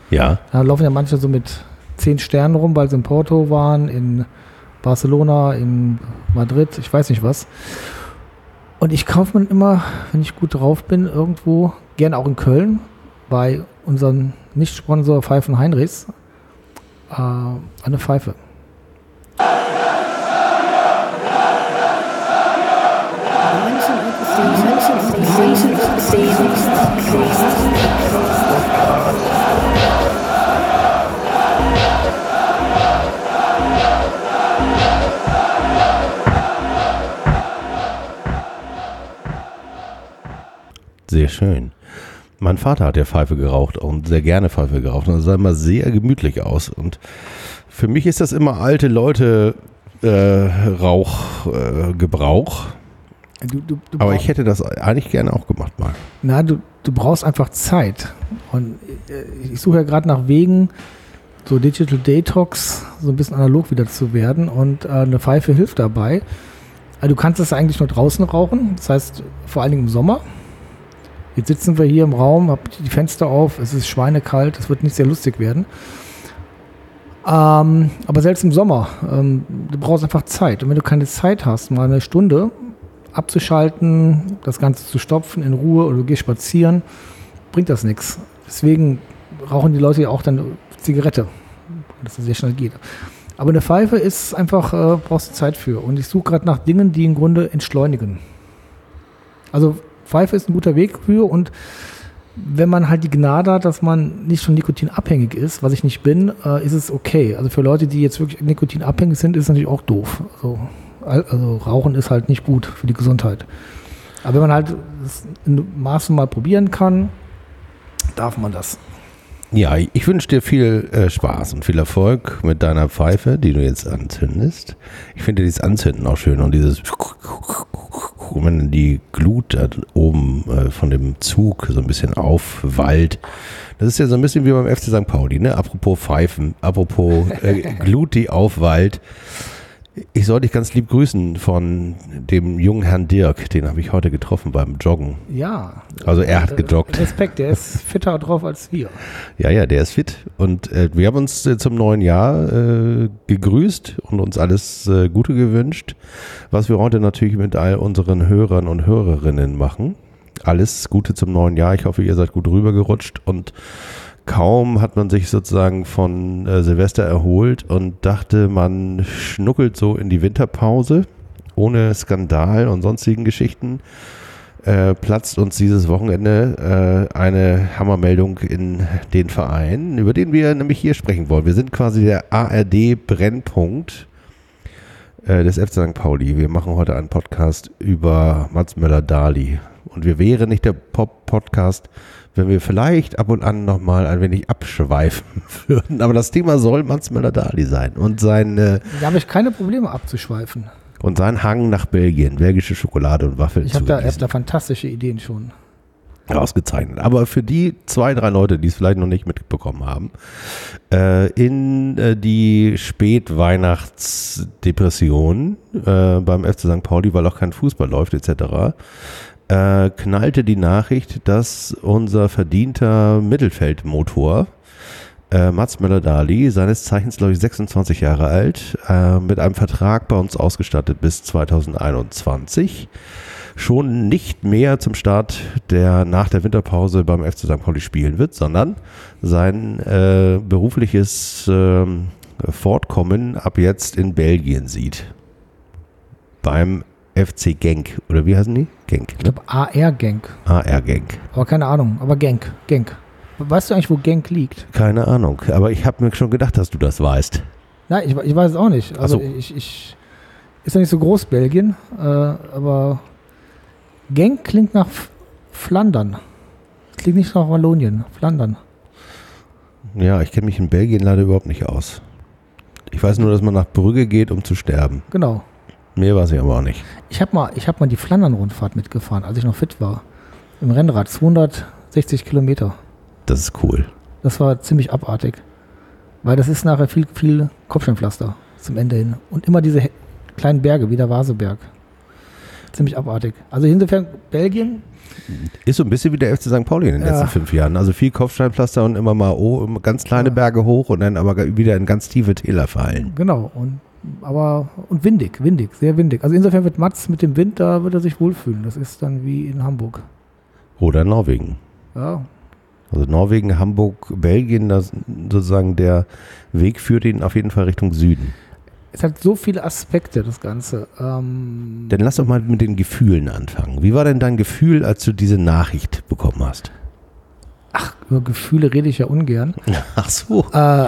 Ja. Da laufen ja manche so mit 10 Sternen rum, weil sie in Porto waren, in Barcelona, in Madrid, ich weiß nicht was. Und ich kaufe mir immer, wenn ich gut drauf bin, irgendwo, gerne auch in Köln, bei unserem Nicht-Sponsor Pfeifen Heinrichs, eine Pfeife. Sehr schön. Mein Vater hat ja Pfeife geraucht und sehr gerne Pfeife geraucht. Und das sah immer sehr gemütlich aus. Und für mich ist das immer alte Leute Gebrauch. Aber ich hätte das eigentlich gerne auch gemacht mal. Na, du brauchst einfach Zeit. Und ich suche ja gerade nach Wegen, so Digital Detox, so ein bisschen analog wieder zu werden. Und eine Pfeife hilft dabei. Also du kannst es eigentlich nur draußen rauchen. Das heißt, vor allen Dingen im Sommer. Jetzt sitzen wir hier im Raum, hab die Fenster auf, es ist schweinekalt, es wird nicht sehr lustig werden. Aber selbst im Sommer, du brauchst einfach Zeit. Und wenn du keine Zeit hast, mal eine Stunde abzuschalten, das Ganze zu stopfen in Ruhe oder du gehst spazieren, bringt das nichts. Deswegen rauchen die Leute ja auch dann Zigarette, dass das sehr schnell geht. Aber eine Pfeife ist einfach, brauchst du Zeit für. Und ich suche gerade nach Dingen, die im Grunde entschleunigen. Also Pfeife ist ein guter Weg für, und wenn man halt die Gnade hat, dass man nicht von Nikotin abhängig ist, was ich nicht bin, ist es okay. Also für Leute, die jetzt wirklich nikotinabhängig sind, ist es natürlich auch doof. Also Rauchen ist halt nicht gut für die Gesundheit. Aber wenn man halt das in Maßen mal probieren kann, darf man das. Ja, ich wünsche dir viel Spaß und viel Erfolg mit deiner Pfeife, die du jetzt anzündest. Ich finde dieses Anzünden auch schön und dieses, wenn die Glut da oben von dem Zug so ein bisschen aufwallt. Das ist ja so ein bisschen wie beim FC St. Pauli, ne? Apropos Pfeifen, apropos Glut, die aufwallt. Ich soll dich ganz lieb grüßen von dem jungen Herrn Dirk, den habe ich heute getroffen beim Joggen. Ja. Also er hat gejoggt. Respekt, der ist fitter drauf als wir. Ja, der ist fit. Und wir haben uns zum neuen Jahr gegrüßt und uns alles Gute gewünscht, was wir heute natürlich mit all unseren Hörern und Hörerinnen machen. Alles Gute zum neuen Jahr. Ich hoffe, ihr seid gut rübergerutscht, und kaum hat man sich sozusagen von Silvester erholt und dachte, man schnuckelt so in die Winterpause, ohne Skandal und sonstigen Geschichten, platzt uns dieses Wochenende eine Hammermeldung in den Verein, über den wir nämlich hier sprechen wollen. Wir sind quasi der ARD-Brennpunkt des FC St. Pauli. Wir machen heute einen Podcast über Mats Möller-Dali. Und wir wären nicht der Pop-Podcast, wenn wir vielleicht ab und an nochmal ein wenig abschweifen würden. Aber das Thema soll Mats Möller-Dali sein. Und da habe ich keine Probleme abzuschweifen. Und sein Hang nach Belgien, belgische Schokolade und Waffeln. Ich habe da fantastische Ideen schon. Ausgezeichnet. Aber für die 2, 3 Leute, die es vielleicht noch nicht mitbekommen haben, in die Spätweihnachtsdepression beim FC St. Pauli, weil auch kein Fußball läuft etc., knallte die Nachricht, dass unser verdienter Mittelfeldmotor Mats Möller-Dali, seines Zeichens glaube ich 26 Jahre alt, mit einem Vertrag bei uns ausgestattet bis 2021, schon nicht mehr zum Start nach der Winterpause beim FC St. Pauli spielen wird, sondern sein berufliches Fortkommen ab jetzt in Belgien sieht. Beim FC Genk, oder wie heißen die? Genk. Ich glaube AR Genk. AR Genk. Aber keine Ahnung, aber Genk. Weißt du eigentlich, wo Genk liegt? Keine Ahnung, aber ich habe mir schon gedacht, dass du das weißt. Nein, ich weiß es auch nicht. Also ist ja nicht so groß, Belgien, aber Genk klingt nach Flandern. Klingt nicht nach Wallonien, Flandern. Ja, ich kenne mich in Belgien leider überhaupt nicht aus. Ich weiß nur, dass man nach Brügge geht, um zu sterben. Genau. Mehr weiß ich aber auch nicht. Ich hab mal die Flandern-Rundfahrt mitgefahren, als ich noch fit war. Im Rennrad, 260 Kilometer. Das ist cool. Das war ziemlich abartig. Weil das ist nachher viel Kopfsteinpflaster zum Ende hin. Und immer diese kleinen Berge, wie der Vaseberg. ziemlich abartig. Also insofern Belgien. Ist so ein bisschen wie der FC St. Pauli in den letzten 5 Jahren. Also viel Kopfsteinpflaster und immer mal ganz kleine Berge hoch und dann aber wieder in ganz tiefe Täler fallen. Genau. Und windig, sehr windig. Also insofern wird Mats mit dem Wind, da wird er sich wohlfühlen. Das ist dann wie in Hamburg. Oder Norwegen. Ja. Also Norwegen, Hamburg, Belgien, das sozusagen der Weg führt ihn auf jeden Fall Richtung Süden. Es hat so viele Aspekte, das Ganze. Dann lass doch mal mit den Gefühlen anfangen. Wie war denn dein Gefühl, als du diese Nachricht bekommen hast? Ach, über Gefühle rede ich ja ungern. Ach so. Aber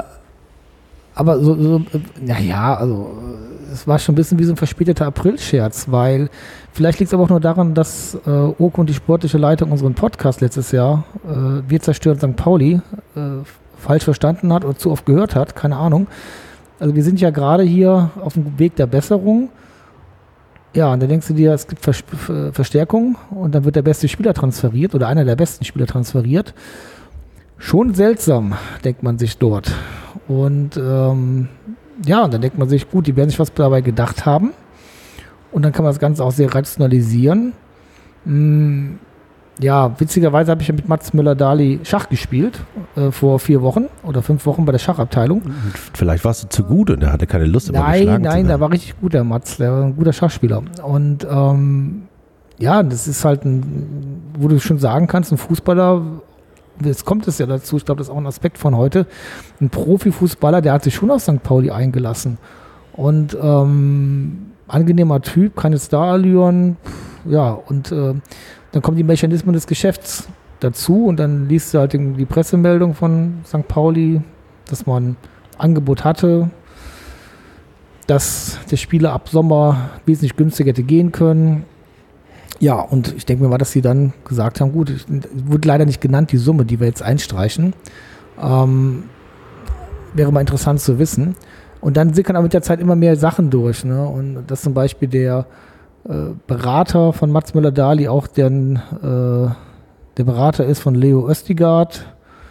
es war schon ein bisschen wie so ein verspäteter Aprilscherz, weil vielleicht liegt es aber auch nur daran, dass Oke und die sportliche Leitung unseren Podcast letztes Jahr, Wir zerstören St. Pauli, falsch verstanden hat oder zu oft gehört hat, keine Ahnung. Also wir sind ja gerade hier auf dem Weg der Besserung. Ja, und dann denkst du dir, es gibt Verstärkung und dann wird der beste Spieler transferiert oder einer der besten Spieler transferiert. Schon seltsam, denkt man sich dort. Und und dann denkt man sich, gut, die werden sich was dabei gedacht haben. Und dann kann man das Ganze auch sehr rationalisieren. Ja, witzigerweise habe ich ja mit Mats Möller-Dali Schach gespielt, vor 4 Wochen oder 5 Wochen bei der Schachabteilung. Vielleicht warst du zu gut und er hatte keine Lust, immer geschlagen zu werden. Nein, der war richtig gut, der Mats, der war ein guter Schachspieler. Und das ist halt wo du schon sagen kannst, ein Fußballer, jetzt kommt es ja dazu, ich glaube, das ist auch ein Aspekt von heute, ein Profifußballer, der hat sich schon auf St. Pauli eingelassen. Und angenehmer Typ, keine Starallüren, ja, und dann kommen die Mechanismen des Geschäfts dazu und dann liest du halt die Pressemeldung von St. Pauli, dass man Angebot hatte, dass der Spieler ab Sommer wesentlich günstiger hätte gehen können. Ja, und ich denke mir mal, dass sie dann gesagt haben, gut, wurde leider nicht genannt, die Summe, die wir jetzt einstreichen. Wäre mal interessant zu wissen. Und dann sickern aber mit der Zeit immer mehr Sachen durch. Ne? Und dass zum Beispiel der Berater von Mats Möller-Dali auch der Berater ist von Leo Östigard.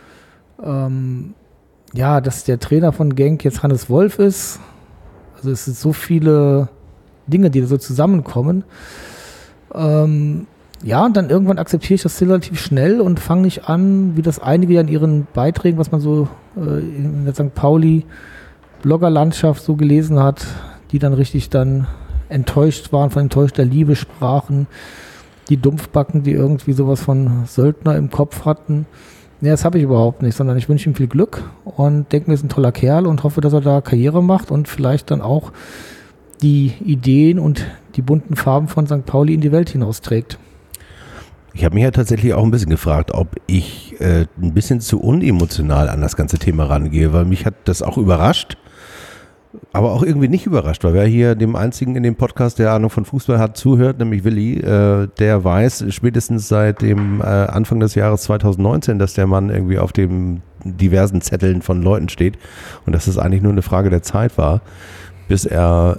Dass der Trainer von Genk jetzt Hannes Wolf ist. Also es sind so viele Dinge, die da so zusammenkommen. Und dann irgendwann akzeptiere ich das relativ schnell und fange nicht an, wie das einige ja in ihren Beiträgen, was man so in der St. Pauli Bloggerlandschaft so gelesen hat, die dann richtig dann enttäuscht waren, von enttäuschter Liebe sprachen, die Dumpfbacken, die irgendwie sowas von Söldner im Kopf hatten. Nee, das habe ich überhaupt nicht, sondern ich wünsche ihm viel Glück und denke mir, er ist ein toller Kerl und hoffe, dass er da Karriere macht und vielleicht dann auch die Ideen und die bunten Farben von St. Pauli in die Welt hinausträgt. Ich habe mich ja tatsächlich auch ein bisschen gefragt, ob ich ein bisschen zu unemotional an das ganze Thema rangehe, weil mich hat das auch überrascht, aber auch irgendwie nicht überrascht, weil wer hier dem einzigen in dem Podcast, der Ahnung von Fußball hat, zuhört, nämlich Willi, der weiß spätestens seit dem Anfang des Jahres 2019, dass der Mann irgendwie auf den diversen Zetteln von Leuten steht und dass es eigentlich nur eine Frage der Zeit war, bis er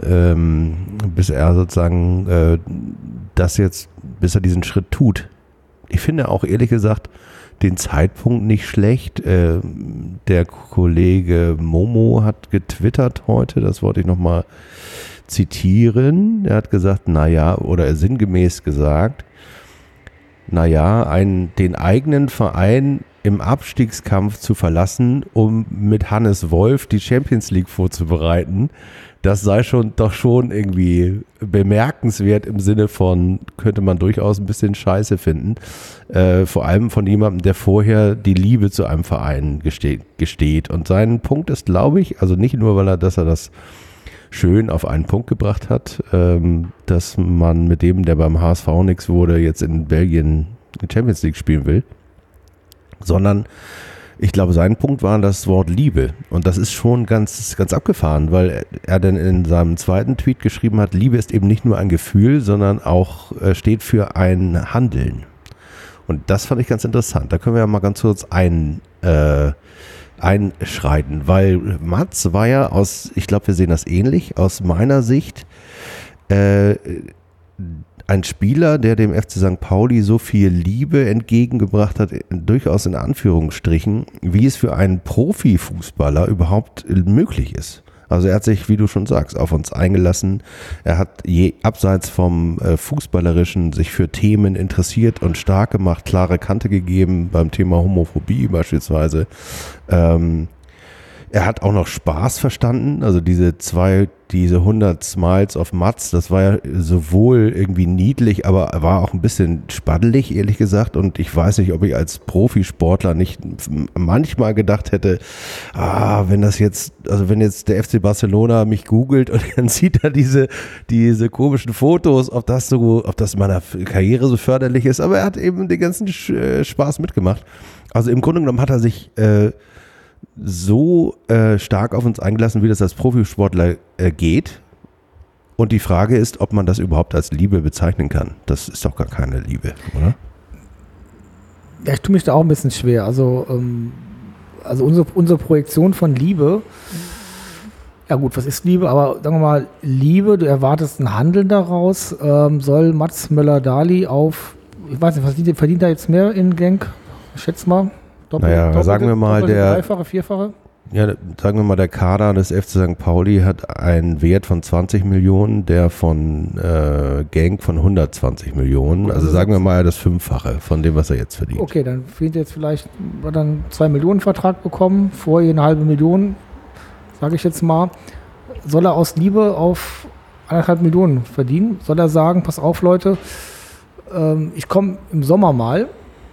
sozusagen bis er diesen Schritt tut. Ich finde auch ehrlich gesagt den Zeitpunkt nicht schlecht. Der Kollege Momo hat getwittert heute, das wollte ich nochmal zitieren. Er hat gesagt, sinngemäß gesagt, den eigenen Verein im Abstiegskampf zu verlassen, um mit Hannes Wolf die Champions League vorzubereiten, das sei doch schon irgendwie bemerkenswert im Sinne von, könnte man durchaus ein bisschen scheiße finden. Vor allem von jemandem, der vorher die Liebe zu einem Verein gesteht. Und sein Punkt ist, glaube ich, also nicht nur, dass er das schön auf einen Punkt gebracht hat, dass man mit dem, der beim HSV nichts wurde, jetzt in Belgien die Champions League spielen will, sondern ich glaube, sein Punkt war das Wort Liebe. Und das ist schon ganz, ganz abgefahren, weil er dann in seinem zweiten Tweet geschrieben hat, Liebe ist eben nicht nur ein Gefühl, sondern auch steht für ein Handeln. Und das fand ich ganz interessant. Da können wir ja mal ganz kurz einschreiten, weil Mats war ja ich glaube, wir sehen das ähnlich, aus meiner Sicht ein Spieler, der dem FC St. Pauli so viel Liebe entgegengebracht hat, durchaus in Anführungsstrichen, wie es für einen Profifußballer überhaupt möglich ist. Also er hat sich, wie du schon sagst, auf uns eingelassen. Er hat abseits vom Fußballerischen sich für Themen interessiert und stark gemacht, klare Kante gegeben beim Thema Homophobie beispielsweise. Er hat auch noch Spaß verstanden, also diese 100 Smiles auf Mats, das war ja sowohl irgendwie niedlich, aber war auch ein bisschen spaddelig, ehrlich gesagt, und ich weiß nicht, ob ich als Profisportler nicht manchmal gedacht hätte, wenn jetzt der FC Barcelona mich googelt und dann sieht er diese komischen Fotos, ob das meiner Karriere so förderlich ist, aber er hat eben den ganzen Spaß mitgemacht. Also im Grunde genommen hat er sich so stark auf uns eingelassen, wie das als Profisportler geht. Und die Frage ist, ob man das überhaupt als Liebe bezeichnen kann. Das ist doch gar keine Liebe, oder? Ja, ich tue mich da auch ein bisschen schwer. Also unsere Projektion von Liebe, ja gut, was ist Liebe? Aber sagen wir mal, Liebe, du erwartest ein Handeln daraus. Soll Mats Möller-Dali ich weiß nicht, verdient er jetzt mehr in Genk? Ich schätze mal. Sagen wir mal, dreifache, vierfache? Ja, sagen wir mal, der Kader des FC St. Pauli hat einen Wert von 20 Millionen, der von Genk von 120 Millionen. Also sagen wir mal das Fünffache von dem, was er jetzt verdient. Okay, dann verdient er jetzt vielleicht, hat dann 2 Millionen Vertrag bekommen, vorher 1,5 Million, sage ich jetzt mal. Soll er aus Liebe auf 1,5 Millionen verdienen? Soll er sagen, pass auf Leute, ich komme im Sommer mal,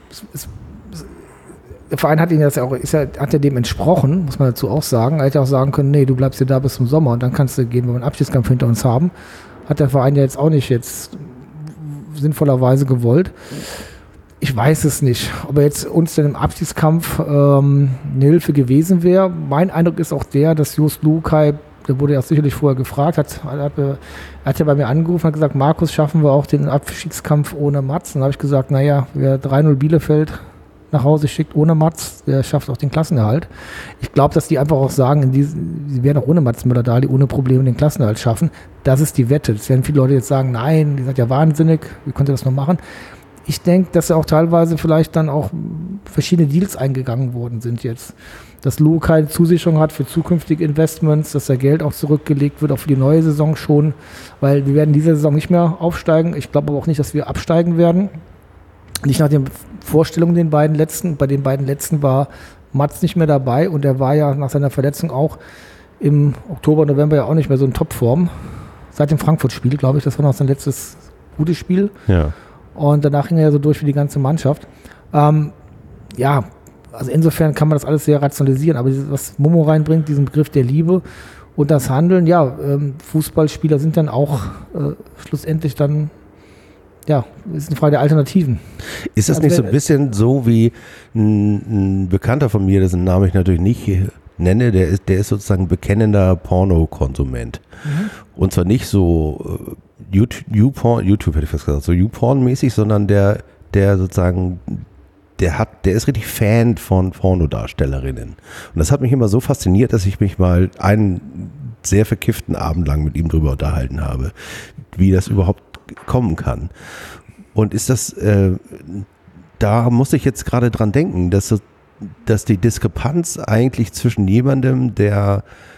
der Verein hat ihn jetzt auch, hat ja dem entsprochen, muss man dazu auch sagen. Er hätte auch sagen können, nee, du bleibst hier da bis zum Sommer und dann kannst du gehen, wenn wir einen Abschiedskampf hinter uns haben. Hat der Verein ja jetzt auch nicht sinnvollerweise gewollt. Ich weiß es nicht, ob er jetzt uns dann im Abschiedskampf eine Hilfe gewesen wäre. Mein Eindruck ist auch der, dass Jost Luhukay, der wurde ja sicherlich vorher gefragt, hat ja bei mir angerufen und hat gesagt, Markus, schaffen wir auch den Abschiedskampf ohne Mats? Und dann habe ich gesagt, naja, wer 3-0 Bielefeld nach Hause schickt ohne Mats, der schafft auch den Klassenerhalt. Ich glaube, dass die einfach auch sagen, sie werden auch ohne Mats Möller-Dali ohne Probleme den Klassenerhalt schaffen. Das ist die Wette. Das werden viele Leute jetzt sagen, nein, die sind ja wahnsinnig, wie konnte das noch machen? Ich denke, dass ja auch teilweise vielleicht dann auch verschiedene Deals eingegangen worden sind jetzt. Dass Lou keine Zusicherung hat für zukünftige Investments, dass da Geld auch zurückgelegt wird, auch für die neue Saison schon, weil wir werden diese Saison nicht mehr aufsteigen. Ich glaube aber auch nicht, dass wir absteigen werden. Nicht nach den Vorstellungen bei den beiden letzten war Mats nicht mehr dabei und er war ja nach seiner Verletzung auch im Oktober, November ja auch nicht mehr so in Topform. Seit dem Frankfurt-Spiel, glaube ich, das war noch sein letztes gutes Spiel. Ja. Und danach ging er ja so durch für die ganze Mannschaft. Also insofern kann man das alles sehr rationalisieren, aber was Momo reinbringt, diesen Begriff der Liebe und das Handeln, Fußballspieler sind dann auch schlussendlich dann, ist eine Frage der Alternativen. Ist das nicht so ein bisschen so wie ein Bekannter von mir, dessen Namen ich natürlich nicht nenne, der ist sozusagen bekennender Pornokonsument. Mhm. Und zwar nicht so YouTube hätte ich fast gesagt, so YouPorn-mäßig, sondern der sozusagen, der ist richtig Fan von Pornodarstellerinnen. Und das hat mich immer so fasziniert, dass ich mich mal einen sehr verkifften Abend lang mit ihm drüber unterhalten habe, wie das überhaupt kommen kann. Und ist das, da muss ich jetzt gerade dran denken, dass die Diskrepanz eigentlich zwischen jemandem, der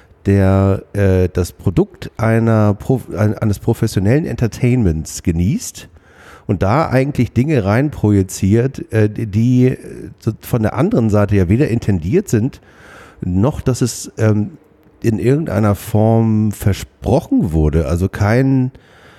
das Produkt eines professionellen Entertainments genießt und da eigentlich Dinge reinprojiziert, die von der anderen Seite ja weder intendiert sind, noch dass es in irgendeiner Form versprochen wurde. Also kein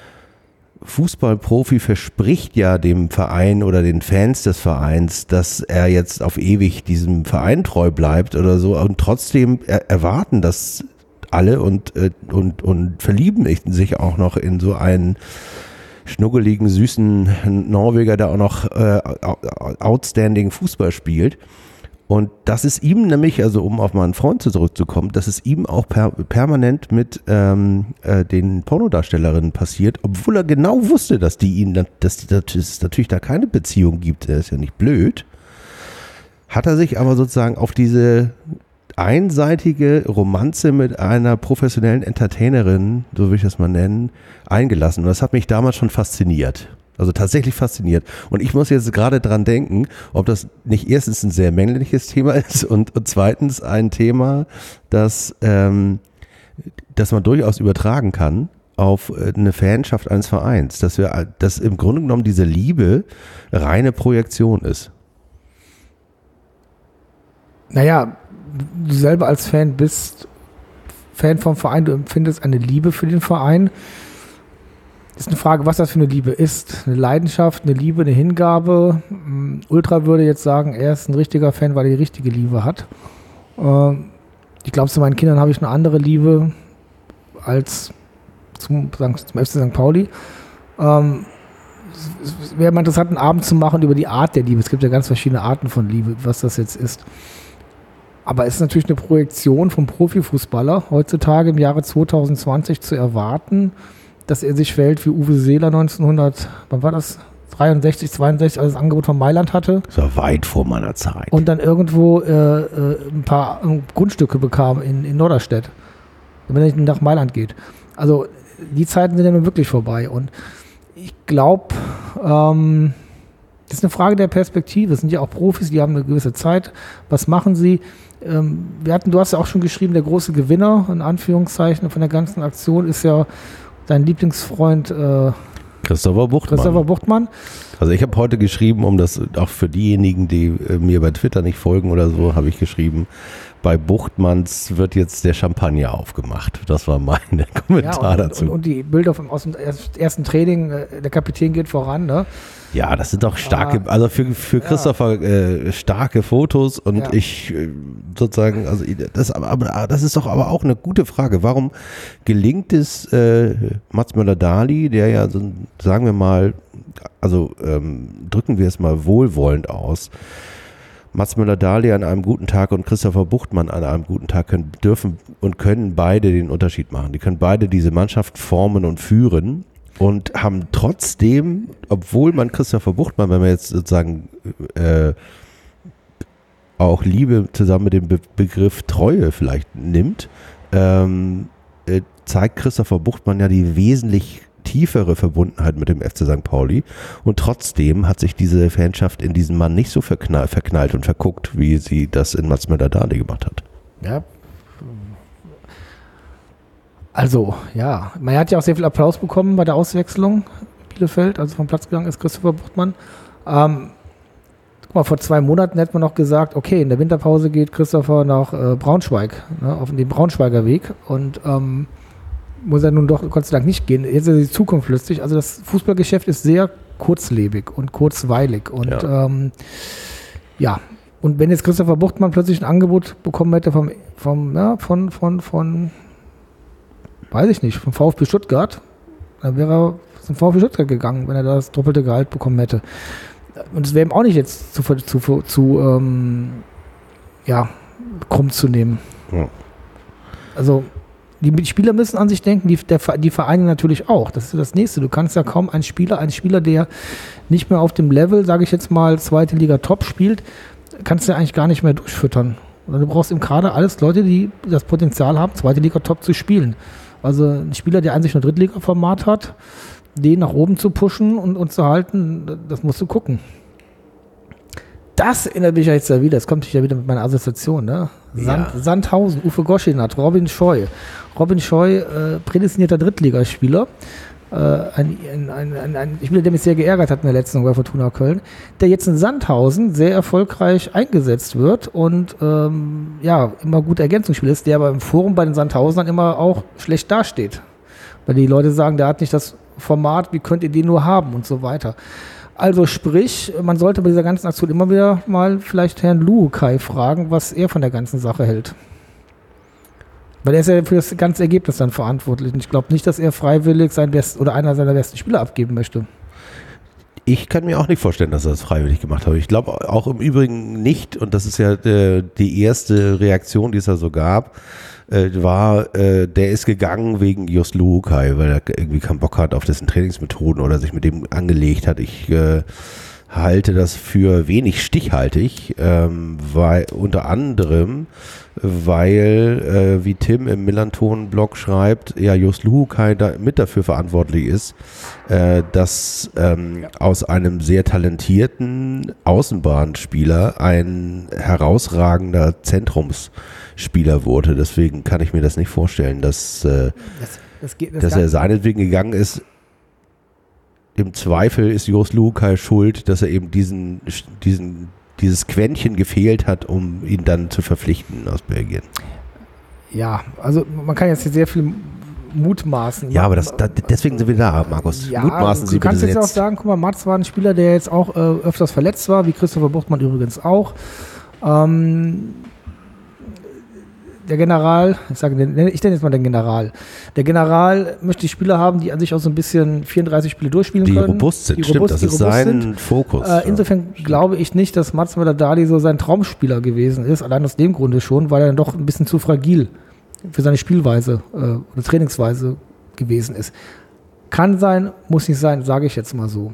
Fußballprofi verspricht ja dem Verein oder den Fans des Vereins, dass er jetzt auf ewig diesem Verein treu bleibt oder so, und trotzdem erwarten das alle und verlieben sich auch noch in so einen schnuggeligen, süßen Norweger, der auch noch outstanding Fußball spielt. Und das ist ihm nämlich, also um auf meinen Freund zurückzukommen, dass es ihm auch permanent mit den Pornodarstellerinnen passiert, obwohl er genau wusste, dass es natürlich da keine Beziehung gibt. Er ist ja nicht blöd. Hat er sich aber sozusagen auf diese einseitige Romanze mit einer professionellen Entertainerin, so würde ich das mal nennen, eingelassen. Und das hat mich damals schon fasziniert. Also tatsächlich fasziniert. Und ich muss jetzt gerade dran denken, ob das nicht erstens ein sehr männliches Thema ist und zweitens ein Thema, das dass man durchaus übertragen kann auf eine Fanschaft eines Vereins, dass im Grunde genommen diese Liebe reine Projektion ist. Naja, du selber als Fan bist Fan vom Verein, du empfindest eine Liebe für den Verein. Ist eine Frage, was das für eine Liebe ist. Eine Leidenschaft, eine Liebe, eine Hingabe. Ultra würde jetzt sagen, er ist ein richtiger Fan, weil er die richtige Liebe hat. Ich glaube, zu meinen Kindern habe ich eine andere Liebe als zum FC St. Pauli. Es wäre mal interessant, einen Abend zu machen über die Art der Liebe. Es gibt ja ganz verschiedene Arten von Liebe, was das jetzt ist. Aber es ist natürlich eine Projektion vom Profifußballer heutzutage im Jahre 2020 zu erwarten, dass er sich verhält wie Uwe Seeler 1963, 62, als das Angebot von Mailand hatte. Das war weit vor meiner Zeit. Und dann irgendwo ein paar Grundstücke bekam in Norderstedt, wenn er nicht nach Mailand geht. Also die Zeiten sind ja nun wirklich vorbei. Und ich glaube, das ist eine Frage der Perspektive. Es sind ja auch Profis, die haben eine gewisse Zeit. Was machen sie? Du hast ja auch schon geschrieben, der große Gewinner, in Anführungszeichen, von der ganzen Aktion ist ja dein Lieblingsfreund Christopher Buchtmann. Also ich habe heute geschrieben, um das auch für diejenigen, die mir bei Twitter nicht folgen oder so, habe ich geschrieben, bei Buchtmanns wird jetzt der Champagner aufgemacht. Das war mein Kommentar dazu. Und die Bilder aus dem ersten Training, der Kapitän geht voran, ne? Ja, das sind doch starke, also für Christopher starke Fotos und ich sozusagen, also das ist doch aber auch eine gute Frage. Warum gelingt es Mats Möller-Dali, der ja, so, sagen wir mal, also drücken wir es mal wohlwollend aus, Mats Möller-Dali an einem guten Tag und Christopher Buchtmann an einem guten Tag können beide den Unterschied machen. Die können beide diese Mannschaft formen und führen. Und haben trotzdem, obwohl man Christopher Buchtmann, wenn man jetzt sozusagen auch Liebe zusammen mit dem Begriff Treue vielleicht nimmt, zeigt Christopher Buchtmann ja die wesentlich tiefere Verbundenheit mit dem FC St. Pauli. Und trotzdem hat sich diese Fanschaft in diesen Mann nicht so verknallt und verguckt, wie sie das in Mats Möller-Dali gemacht hat. Ja. Also, ja, man hat ja auch sehr viel Applaus bekommen bei der Auswechslung Bielefeld, also vom Platz gegangen ist Christopher Buchtmann. Guck mal, vor 2 Monaten hätte man noch gesagt, okay, in der Winterpause geht Christopher nach Braunschweig, ne, auf den Braunschweiger Weg und muss er nun doch Gott sei Dank nicht gehen. Jetzt ist die Zukunft lustig. Also das Fußballgeschäft ist sehr kurzlebig und kurzweilig und und wenn jetzt Christopher Buchtmann plötzlich ein Angebot bekommen hätte von weiß ich nicht, vom VfB Stuttgart, dann wäre er zum VfB Stuttgart gegangen, wenn er das doppelte Gehalt bekommen hätte. Und es wäre ihm auch nicht jetzt zu krumm zu nehmen. Ja. Also die Spieler müssen an sich denken, die Vereine natürlich auch. Das ist das Nächste. Du kannst ja kaum einen Spieler, der nicht mehr auf dem Level, sage ich jetzt mal, 2. Liga Top spielt, kannst du ja eigentlich gar nicht mehr durchfüttern. Du brauchst im Kader alles Leute, die das Potenzial haben, 2. Liga Top zu spielen. Also ein Spieler, der an sich nur Drittliga-Format hat, den nach oben zu pushen und zu halten, das musst du gucken. Das erinnert mich ja jetzt wieder, das kommt ja wieder mit meiner Assoziation, ne? Sandhausen, Uwe Goschinat, Robin Scheu. Robin Scheu, prädestinierter Drittligaspieler. Ein Spieler, der mich sehr geärgert hat in der letzten Saison bei Fortuna Köln, der jetzt in Sandhausen sehr erfolgreich eingesetzt wird und immer gut Ergänzungsspieler ist, der aber im Forum bei den Sandhausern immer auch schlecht dasteht. Weil die Leute sagen, der hat nicht das Format, wie könnt ihr den nur haben und so weiter. Also sprich, man sollte bei dieser ganzen Aktion immer wieder mal vielleicht Herrn Luukai fragen, was er von der ganzen Sache hält. Weil er ist ja für das ganze Ergebnis dann verantwortlich. Und ich glaube nicht, dass er freiwillig einer seiner besten Spieler abgeben möchte. Ich kann mir auch nicht vorstellen, dass er das freiwillig gemacht hat. Ich glaube auch im Übrigen nicht, und das ist ja die erste Reaktion, die es da so gab, der ist gegangen wegen Jos Luukai, weil er irgendwie keinen Bock hat auf dessen Trainingsmethoden oder sich mit dem angelegt hat. halte das für wenig stichhaltig, weil unter anderem, weil, wie Tim im Millanton-Blog schreibt, ja, Jos Luhukay mit dafür verantwortlich ist, dass aus einem sehr talentierten Außenbahnspieler ein herausragender Zentrumsspieler wurde. Deswegen kann ich mir das nicht vorstellen, dass er seinetwegen gegangen ist. Im Zweifel ist Jos Luhukay schuld, dass er eben dieses Quäntchen gefehlt hat, um ihn dann zu verpflichten aus Belgien. Ja, also man kann jetzt hier sehr viel mutmaßen. Ja, aber deswegen sind wir da, Markus. Ja, mutmaßen Sie du kannst bitte jetzt auch sagen, guck mal, Mats war ein Spieler, der jetzt auch öfters verletzt war, wie Christopher Buchtmann übrigens auch. Der General, ich nenne jetzt mal den General. Der General möchte die Spieler haben, die an sich auch so ein bisschen 34 Spiele durchspielen können. Die robust sind, stimmt, das ist sein Fokus. Insofern glaube ich nicht, dass Mats Möller-Dali so sein Traumspieler gewesen ist, allein aus dem Grunde schon, weil er dann doch ein bisschen zu fragil für seine Spielweise oder Trainingsweise gewesen ist. Kann sein, muss nicht sein, sage ich jetzt mal so.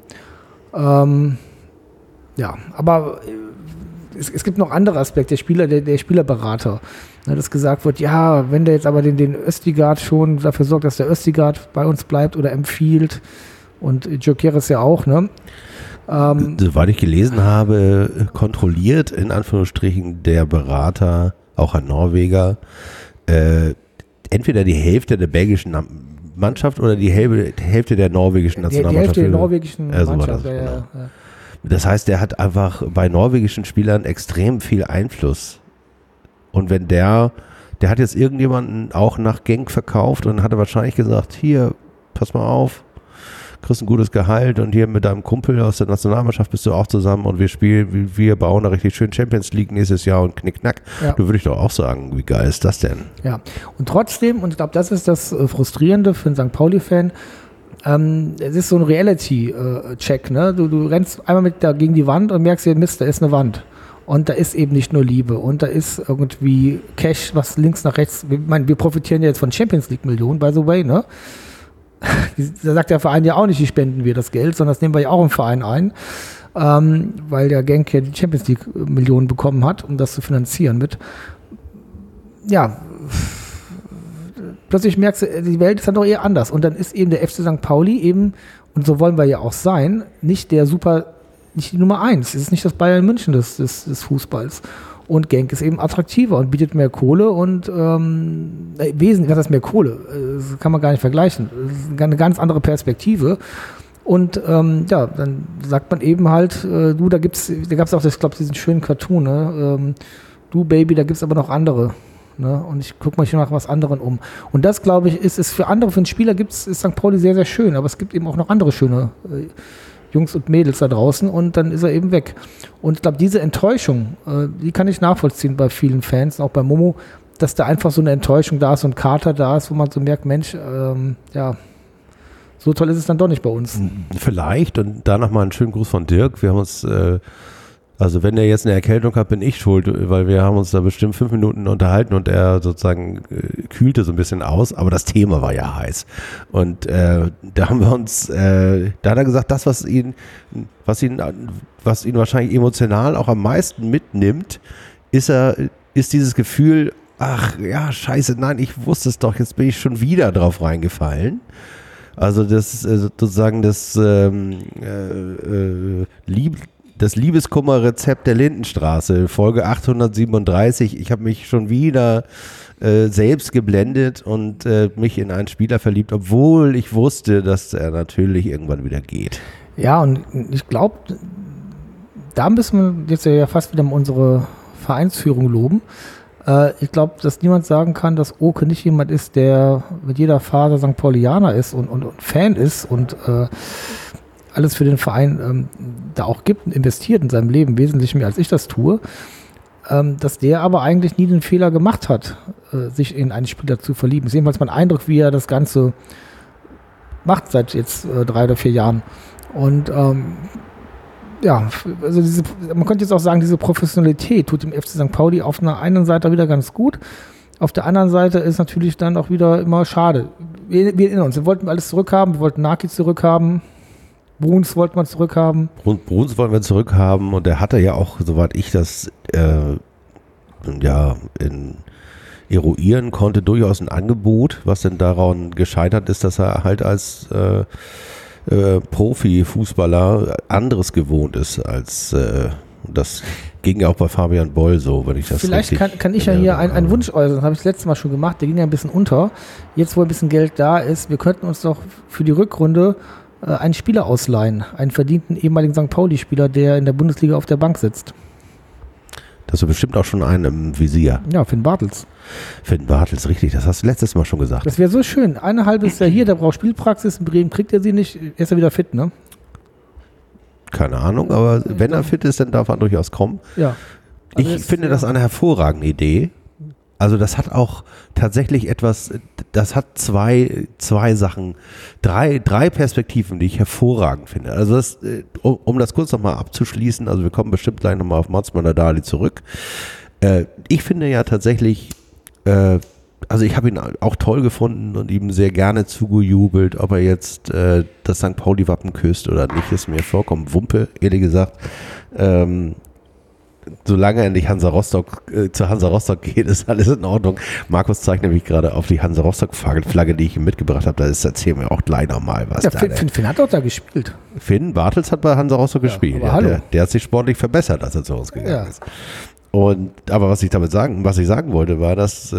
Ja, aber es gibt noch andere Aspekte, der Spielerberater. Dass gesagt wird, ja, wenn der jetzt aber den Östigard schon dafür sorgt, dass der Östigard bei uns bleibt oder empfiehlt und Gyökeres ja auch, ne? Soweit ich gelesen habe, kontrolliert in Anführungsstrichen der Berater, auch ein Norweger, entweder die Hälfte der belgischen Mannschaft oder die Hälfte der norwegischen Nationalmannschaft. Die Hälfte der norwegischen Mannschaft, genau. Das heißt, der hat einfach bei norwegischen Spielern extrem viel Einfluss. Und wenn der hat jetzt irgendjemanden auch nach Genk verkauft und hat er wahrscheinlich gesagt, hier, pass mal auf, kriegst ein gutes Gehalt und hier mit deinem Kumpel aus der Nationalmannschaft bist du auch zusammen und wir bauen da richtig schön Champions League nächstes Jahr und knickknack. Ja. Du würde ich doch auch sagen, wie geil ist das denn? Ja, und trotzdem, und ich glaube, das ist das Frustrierende für einen St. Pauli-Fan, es ist so ein Reality-Check, ne? Du rennst einmal gegen die Wand und merkst dir, Mist, da ist eine Wand. Und da ist eben nicht nur Liebe und da ist irgendwie Cash, was links nach rechts, wir profitieren ja jetzt von Champions League Millionen, by the way, ne? Da sagt der Verein ja auch nicht, die spenden wir das Geld, sondern das nehmen wir ja auch im Verein ein, weil der Genk ja die Champions League Millionen bekommen hat, um das zu finanzieren mit. Ja, plötzlich merkst du, die Welt ist dann doch eher anders und dann ist eben der FC St. Pauli eben, und so wollen wir ja auch sein, nicht die Nummer 1. Es ist nicht das Bayern München des Fußballs. Und Genk ist eben attraktiver und bietet mehr Kohle und wesentlich, was heißt mehr Kohle? Das kann man gar nicht vergleichen. Das ist eine ganz andere Perspektive. Und dann sagt man eben halt, da gab es auch, ich glaube, diesen schönen Cartoon, ne? Du Baby, da gibt es aber noch andere. Ne? Und ich gucke mal hier nach was anderem um. Und das, glaube ich, ist für einen Spieler ist St. Pauli sehr, sehr schön, aber es gibt eben auch noch andere schöne Jungs und Mädels da draußen und dann ist er eben weg. Und ich glaube, diese Enttäuschung, die kann ich nachvollziehen bei vielen Fans, auch bei Momo, dass da einfach so eine Enttäuschung da ist und Kater da ist, wo man so merkt, Mensch, so toll ist es dann doch nicht bei uns. Vielleicht, und da nochmal einen schönen Gruß von Dirk. Wir haben uns, also wenn er jetzt eine Erkältung hat, bin ich schuld, weil wir haben uns da bestimmt 5 Minuten unterhalten und er sozusagen kühlte so ein bisschen aus, aber das Thema war ja heiß. Und da haben wir uns, da hat er gesagt, das, was ihn wahrscheinlich emotional auch am meisten mitnimmt, ist dieses Gefühl, ach ja, scheiße, nein, ich wusste es doch, jetzt bin ich schon wieder drauf reingefallen. Also das sozusagen das Liebeskummer-Rezept der Lindenstraße, Folge 837. Ich habe mich schon wieder selbst geblendet und mich in einen Spieler verliebt, obwohl ich wusste, dass er natürlich irgendwann wieder geht. Ja, und ich glaube, da müssen wir jetzt ja fast wieder unsere Vereinsführung loben. Ich glaube, dass niemand sagen kann, dass Oke nicht jemand ist, der mit jeder Faser St. Paulianer ist und Fan ist und alles für den Verein da auch gibt und investiert in seinem Leben, wesentlich mehr als ich das tue, dass der aber eigentlich nie den Fehler gemacht hat, sich in einen Spieler zu verlieben. Das ist jedenfalls mein Eindruck, wie er das Ganze macht seit jetzt 3 oder 4 Jahren. Und also man könnte jetzt auch sagen, diese Professionalität tut dem FC St. Pauli auf einer einen Seite wieder ganz gut. Auf der anderen Seite ist natürlich dann auch wieder immer schade. Wir erinnern uns, wir wollten alles zurückhaben, wir wollten Naki zurückhaben. Bruns wollte man zurückhaben. Bruns wollen wir zurückhaben und der hatte ja auch, soweit ich das eruieren konnte, durchaus ein Angebot, was denn daran gescheitert ist, dass er halt als Profifußballer anderes gewohnt ist als das ging ja auch bei Fabian Boll so, wenn ich das Vielleicht richtig kann ich ja hier einen Wunsch äußern, das habe ich das letzte Mal schon gemacht, der ging ja ein bisschen unter. Jetzt, wo ein bisschen Geld da ist, wir könnten uns doch für die Rückrunde einen Spieler ausleihen, einen verdienten ehemaligen St. Pauli-Spieler, der in der Bundesliga auf der Bank sitzt. Das ist bestimmt auch schon einen im Visier. Ja, Finn Bartels. Finn Bartels, richtig, das hast du letztes Mal schon gesagt. Das wäre so schön. Ein halbes Jahr hier, der braucht Spielpraxis, in Bremen kriegt er sie nicht, ist er wieder fit, ne? Keine Ahnung, aber wenn er fit ist, dann darf er durchaus kommen. Ja. Also Ich finde das eine hervorragende Idee. Also das hat auch tatsächlich etwas, das hat zwei Sachen, drei Perspektiven, die ich hervorragend finde. Also das, um das kurz nochmal abzuschließen, also wir kommen bestimmt gleich nochmal auf Mats Möller-Dali zurück. Ich finde ja tatsächlich, also ich habe ihn auch toll gefunden und ihm sehr gerne zugejubelt, ob er jetzt das St. Pauli-Wappen küsst oder nicht, ist mir vollkommen Wumpe, ehrlich gesagt. Solange er nicht zu Hansa Rostock geht, ist alles in Ordnung. Markus zeigt nämlich gerade auf die Hansa Rostock-Flagge, die ich ihm mitgebracht habe. Da erzählen wir auch gleich nochmal was. Ja, Finn hat doch da gespielt. Finn Bartels hat bei Hansa Rostock gespielt. Aber hallo. Der hat sich sportlich verbessert, als er zu uns gegangen ist. Aber was ich sagen wollte, war, dass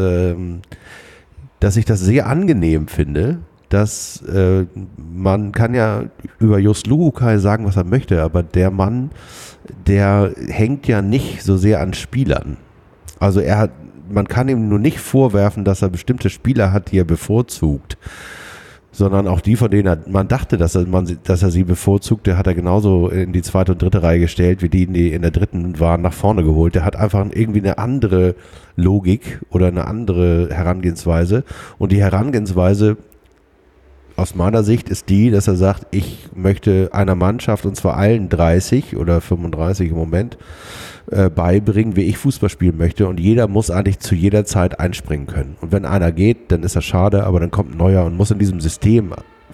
ich das sehr angenehm finde, dass man kann ja über Just Luhukai sagen, was er möchte, aber der Mann, der hängt ja nicht so sehr an Spielern. Also man kann ihm nur nicht vorwerfen, dass er bestimmte Spieler hat, die er bevorzugt, sondern auch die, von denen man dachte, dass er sie bevorzugt, der hat er genauso in die zweite und dritte Reihe gestellt, wie die in der dritten waren, nach vorne geholt. Der hat einfach irgendwie eine andere Logik oder eine andere Herangehensweise. Und die Herangehensweise aus meiner Sicht ist die, dass er sagt, ich möchte einer Mannschaft, und zwar allen 30 oder 35 im Moment, beibringen, wie ich Fußball spielen möchte, und jeder muss eigentlich zu jeder Zeit einspringen können. Und wenn einer geht, dann ist das schade, aber dann kommt ein neuer und muss in diesem System,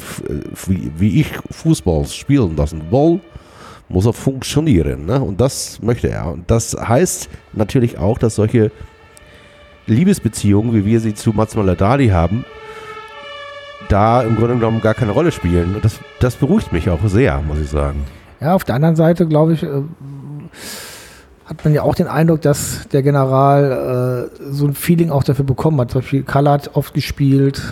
wie ich Fußball spielen lassen will, muss er funktionieren. Ne? Und das möchte er. Und das heißt natürlich auch, dass solche Liebesbeziehungen, wie wir sie zu Mats Möller-Dali haben, da im Grunde genommen gar keine Rolle spielen. Und das beruhigt mich auch sehr, muss ich sagen. Ja, auf der anderen Seite, glaube ich, hat man ja auch den Eindruck, dass der General so ein Feeling auch dafür bekommen hat. Zum Beispiel Kalle hat oft gespielt,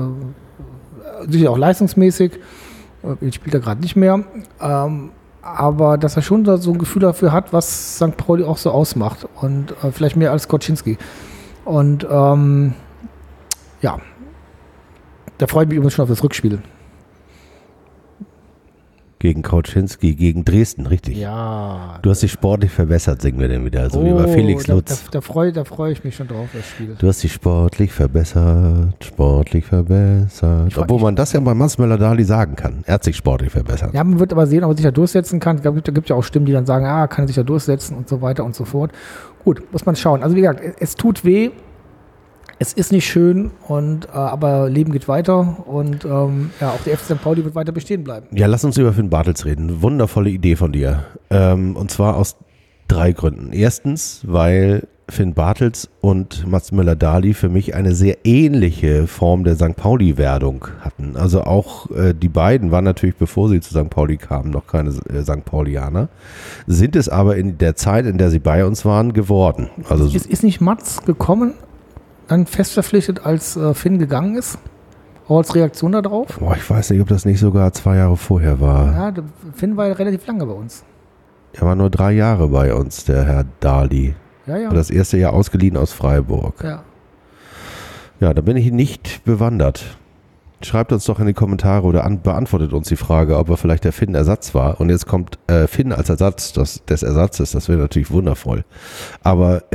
sicher auch leistungsmäßig, jetzt spielt er gerade nicht mehr, aber dass er schon so ein Gefühl dafür hat, was St. Pauli auch so ausmacht, und vielleicht mehr als Koczynski. Und ja, da freue ich mich übrigens schon auf das Rückspiel. Gegen Kautschinski, gegen Dresden, richtig? Ja. Du hast dich sportlich verbessert, singen wir denn wieder, so wie bei Felix Lutz. Da freue ich mich schon drauf, das Spiel. Du hast dich sportlich verbessert. Obwohl man das ja bei Mats Möller-Dali sagen kann. Er hat sich sportlich verbessert. Ja, man wird aber sehen, ob er sich da durchsetzen kann. Da gibt ja auch Stimmen, die dann sagen, kann er sich da durchsetzen und so weiter und so fort. Gut, muss man schauen. Also wie gesagt, es tut weh. Es ist nicht schön, aber Leben geht weiter, und auch der FC St. Pauli wird weiter bestehen bleiben. Ja, lass uns über Finn Bartels reden. Wundervolle Idee von dir. Und zwar aus 3 Gründen. Erstens, weil Finn Bartels und Mats Möller-Dali für mich eine sehr ähnliche Form der St. Pauli-Werdung hatten. Also auch die beiden waren natürlich, bevor sie zu St. Pauli kamen, noch keine St. Paulianer, sind es aber in der Zeit, in der sie bei uns waren, geworden. Also ist nicht Mats gekommen, dann fest verpflichtet, als Finn gegangen ist? Auch als Reaktion darauf? Boah, ich weiß nicht, ob das nicht sogar 2 Jahre vorher war. Ja, Finn war ja relativ lange bei uns. Er war nur 3 Jahre bei uns, der Herr Dali. Ja. Das erste Jahr ausgeliehen aus Freiburg. Ja. Ja, da bin ich nicht bewandert. Schreibt uns doch in die Kommentare oder beantwortet uns die Frage, ob er vielleicht der Finn-Ersatz war. Und jetzt kommt Finn als Ersatz des Ersatzes. Das wäre natürlich wundervoll. Aber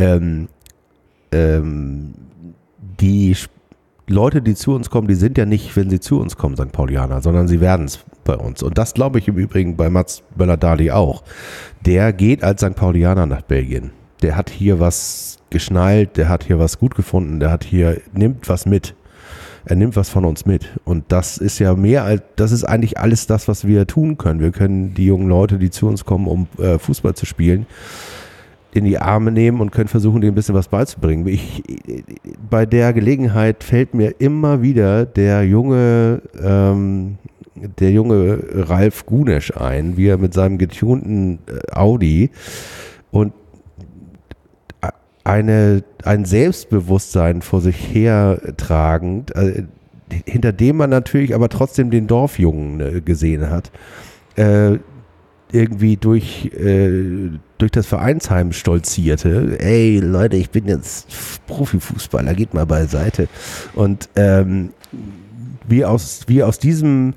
die Leute, die zu uns kommen, die sind ja nicht, wenn sie zu uns kommen, St. Paulianer, sondern sie werden es bei uns. Und das glaube ich im Übrigen bei Mats Möller-Dali auch. Der geht als St. Paulianer nach Belgien. Der hat hier was geschnallt, der hat hier was gut gefunden, nimmt was mit. er nimmt was von uns mit. Und das ist ja das ist eigentlich alles das, was wir tun können. Wir können die jungen Leute, die zu uns kommen, um Fußball zu spielen, in die Arme nehmen und können versuchen, denen ein bisschen was beizubringen. Bei der Gelegenheit fällt mir immer wieder der junge Ralf Gunesch ein, wie er mit seinem getunten Audi und ein Selbstbewusstsein vor sich hertragend, hinter dem man natürlich aber trotzdem den Dorfjungen gesehen hat, irgendwie durch das Vereinsheim stolzierte. Ey, Leute, ich bin jetzt Profifußballer, geht mal beiseite. Und wie aus diesem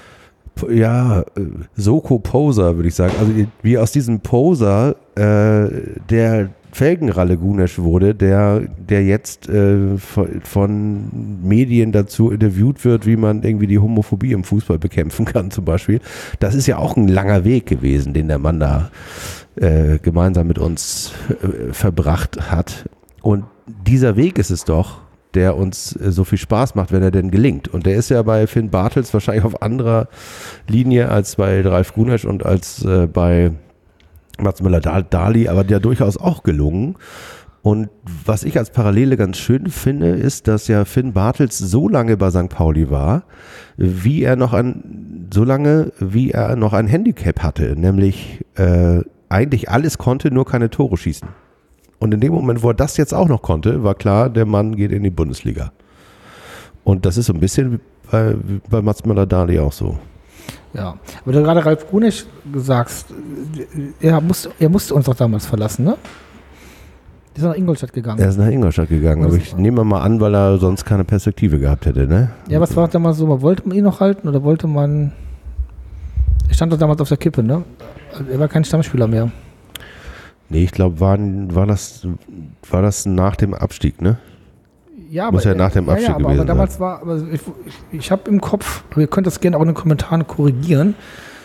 Soko-Poser, würde ich sagen, also wie aus diesem Poser der Felgenralle Gunesch wurde, der jetzt von Medien dazu interviewt wird, wie man irgendwie die Homophobie im Fußball bekämpfen kann zum Beispiel. Das ist ja auch ein langer Weg gewesen, den der Mann da gemeinsam mit uns verbracht hat. Und dieser Weg ist es doch, der uns so viel Spaß macht, wenn er denn gelingt. Und der ist ja bei Finn Bartels wahrscheinlich auf anderer Linie als bei Ralf Gunesch und als bei Mats Möller-Dali, aber der durchaus auch gelungen. Und was ich als Parallele ganz schön finde, ist, dass ja Finn Bartels so lange bei St. Pauli war, wie er noch ein Handicap hatte, nämlich eigentlich alles konnte, nur keine Tore schießen. Und in dem Moment, wo er das jetzt auch noch konnte, war klar, der Mann geht in die Bundesliga. Und das ist so ein bisschen bei Mats Möller-Dali auch so. Ja, aber du gerade Ralf Gunesch sagst, er musste uns doch damals verlassen, ne? Der ist nach Ingolstadt gegangen. Er ist nach Ingolstadt gegangen, aber ich nehme mal an, weil er sonst keine Perspektive gehabt hätte, ne? Ja, was war damals so, wollte man ihn noch halten oder wollte man, er stand doch damals auf der Kippe, ne? Er war kein Stammspieler mehr. Nee, ich glaube, war das nach dem Abstieg, ne? Ja, muss ja nach dem Abstieg gewesen aber damals sein. Ich habe im Kopf, ihr könnt das gerne auch in den Kommentaren korrigieren,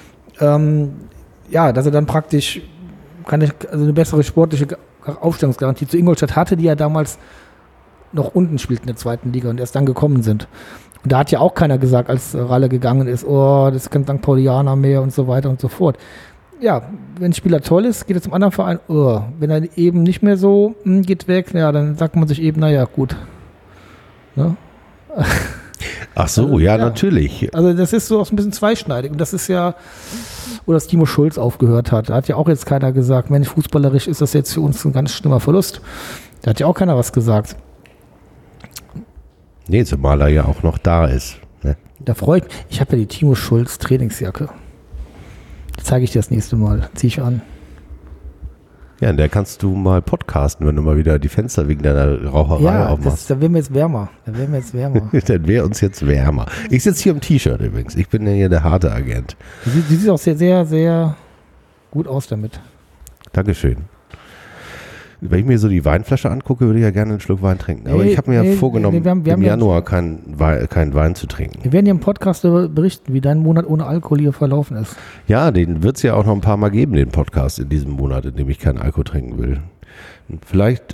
dass er dann praktisch eine bessere sportliche Aufstellungsgarantie zu Ingolstadt hatte, die ja damals noch unten spielten in der zweiten Liga und erst dann gekommen sind. Und da hat ja auch keiner gesagt, als Ralle gegangen ist, das ist kein St. Paulianer mehr und so weiter und so fort. Ja, wenn ein Spieler toll ist, geht er zum anderen Verein, wenn er eben nicht mehr so geht weg, ja, dann sagt man sich eben, naja, gut. Ne? Ach so, also, ja, natürlich. Also das ist so auch ein bisschen zweischneidig. Und das ist ja, wo das Timo Schulz aufgehört hat. Da hat ja auch jetzt keiner gesagt, Mensch, fußballerisch ist das jetzt für uns ein ganz schlimmer Verlust. Da hat ja auch keiner was gesagt. Nee, zumal er ja auch noch da ist. Ne? Da freue ich mich. Ich habe ja die Timo Schulz Trainingsjacke. Die zeige ich dir das nächste Mal. Ziehe ich an. Ja, in der kannst du mal podcasten, wenn du mal wieder die Fenster wegen deiner Raucherei aufmachst. Da werden wir jetzt wärmer. Dann wäre uns jetzt wärmer. Ich sitze hier im T-Shirt übrigens. Ich bin ja hier der harte Agent. Du siehst auch sehr, sehr, sehr gut aus damit. Dankeschön. Wenn ich mir so die Weinflasche angucke, würde ich ja gerne einen Schluck Wein trinken. Aber ich habe mir vorgenommen, im Januar keinen Wein zu trinken. Wir werden hier im Podcast darüber berichten, wie dein Monat ohne Alkohol hier verlaufen ist. Ja, den wird es ja auch noch ein paar Mal geben, den Podcast in diesem Monat, in dem ich keinen Alkohol trinken will. Vielleicht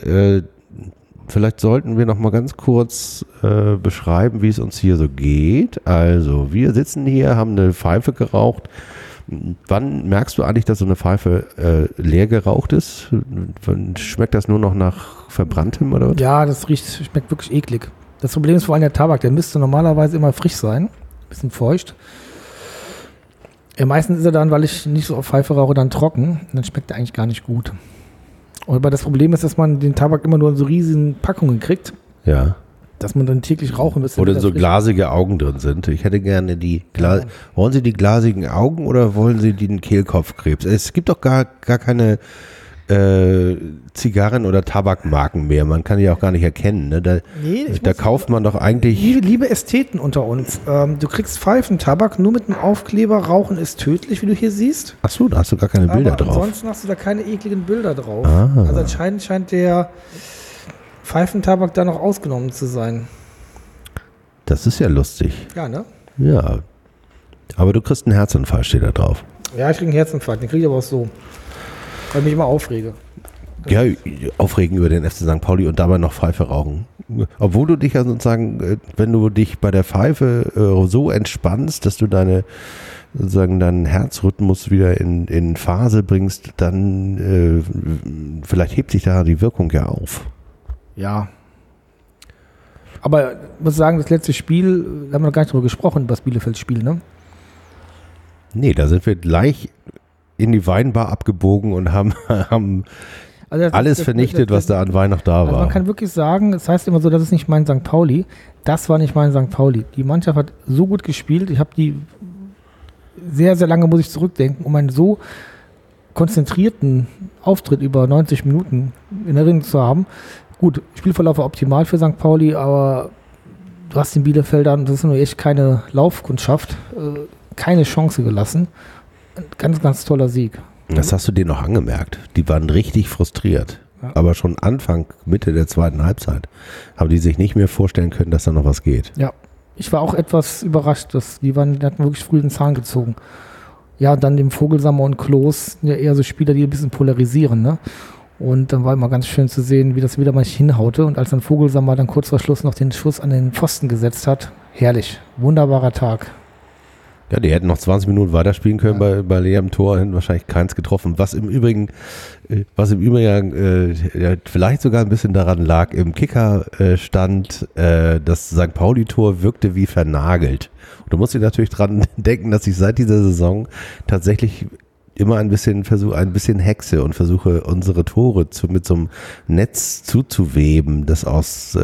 sollten wir noch mal ganz kurz beschreiben, wie es uns hier so geht. Also, wir sitzen hier, haben eine Pfeife geraucht. Wann merkst du eigentlich, dass so eine Pfeife leer geraucht ist? Schmeckt das nur noch nach Verbranntem oder was? Ja, das schmeckt wirklich eklig. Das Problem ist vor allem der Tabak, der müsste normalerweise immer frisch sein, ein bisschen feucht. Ja, meistens ist er dann, weil ich nicht so auf Pfeife rauche, dann trocken. Und dann schmeckt er eigentlich gar nicht gut. Aber das Problem ist, dass man den Tabak immer nur in so riesigen Packungen kriegt. Ja. Dass man dann täglich rauchen müsste. Oder so glasige Augen drin sind. Ich hätte gerne wollen Sie die glasigen Augen oder wollen Sie den Kehlkopfkrebs? Es gibt doch gar keine Zigarren- oder Tabakmarken mehr. Man kann die auch gar nicht erkennen. Ne? Da kauft man doch eigentlich... Liebe Ästheten unter uns, du kriegst Pfeifentabak nur mit einem Aufkleber, Rauchen ist tödlich, wie du hier siehst. Ach so, da hast du gar keine Bilder drauf. Ansonsten hast du da keine ekligen Bilder drauf. Also anscheinend scheint der Pfeifentabak da noch ausgenommen zu sein. Das ist ja lustig. Ja, ne? Ja. Aber du kriegst einen Herzinfarkt, steht da drauf. Ja, ich kriege einen Herzinfarkt, den kriege ich aber auch so. Weil ich mich immer aufrege. Ja, aufregen über den FC St. Pauli und dabei noch Pfeife rauchen. Obwohl du dich ja sozusagen, wenn du dich bei der Pfeife so entspannst, dass du deinen Herzrhythmus wieder in Phase bringst, dann vielleicht hebt sich da die Wirkung ja auf. Ja. Aber ich muss sagen, das letzte Spiel, da haben wir noch gar nicht drüber gesprochen, über das Bielefeld-Spiel, ne? Nee, da sind wir gleich in die Weinbar abgebogen und haben also alles vernichtet, was da an Wein noch da war. Also man kann wirklich sagen, es heißt immer so, das ist nicht mein St. Pauli. Das war nicht mein St. Pauli. Die Mannschaft hat so gut gespielt. Ich habe die sehr, sehr lange, muss ich zurückdenken, um einen so konzentrierten Auftritt über 90 Minuten in Erinnerung zu haben. Gut, Spielverlauf war optimal für St. Pauli, aber du hast den Bielefeldern, das ist nur echt keine Laufkundschaft, keine Chance gelassen. Ein ganz, ganz toller Sieg. Das hast du denen noch angemerkt. Die waren richtig frustriert. Ja. Aber schon Mitte der zweiten Halbzeit haben die sich nicht mehr vorstellen können, dass da noch was geht. Ja, ich war auch etwas überrascht. Die hatten wirklich früh den Zahn gezogen. Ja, und dann dem Vogelsammer und Klos, ja eher so Spieler, die ein bisschen polarisieren, ne? Und dann war immer ganz schön zu sehen, wie das wieder mal nicht hinhaute. Und als dann Vogelsammer dann kurz vor Schluss noch den Schuss an den Pfosten gesetzt hat, herrlich, wunderbarer Tag. Ja, die hätten noch 20 Minuten weiterspielen können, ja. Bei leerem Tor, hätten wahrscheinlich keins getroffen. Was im Übrigen vielleicht sogar ein bisschen daran lag, im Kicker stand, das St. Pauli-Tor wirkte wie vernagelt. Und du musst dir natürlich dran denken, dass ich seit dieser Saison tatsächlich immer ein bisschen hexe und versuche, unsere Tore mit so einem Netz zuzuweben, das aus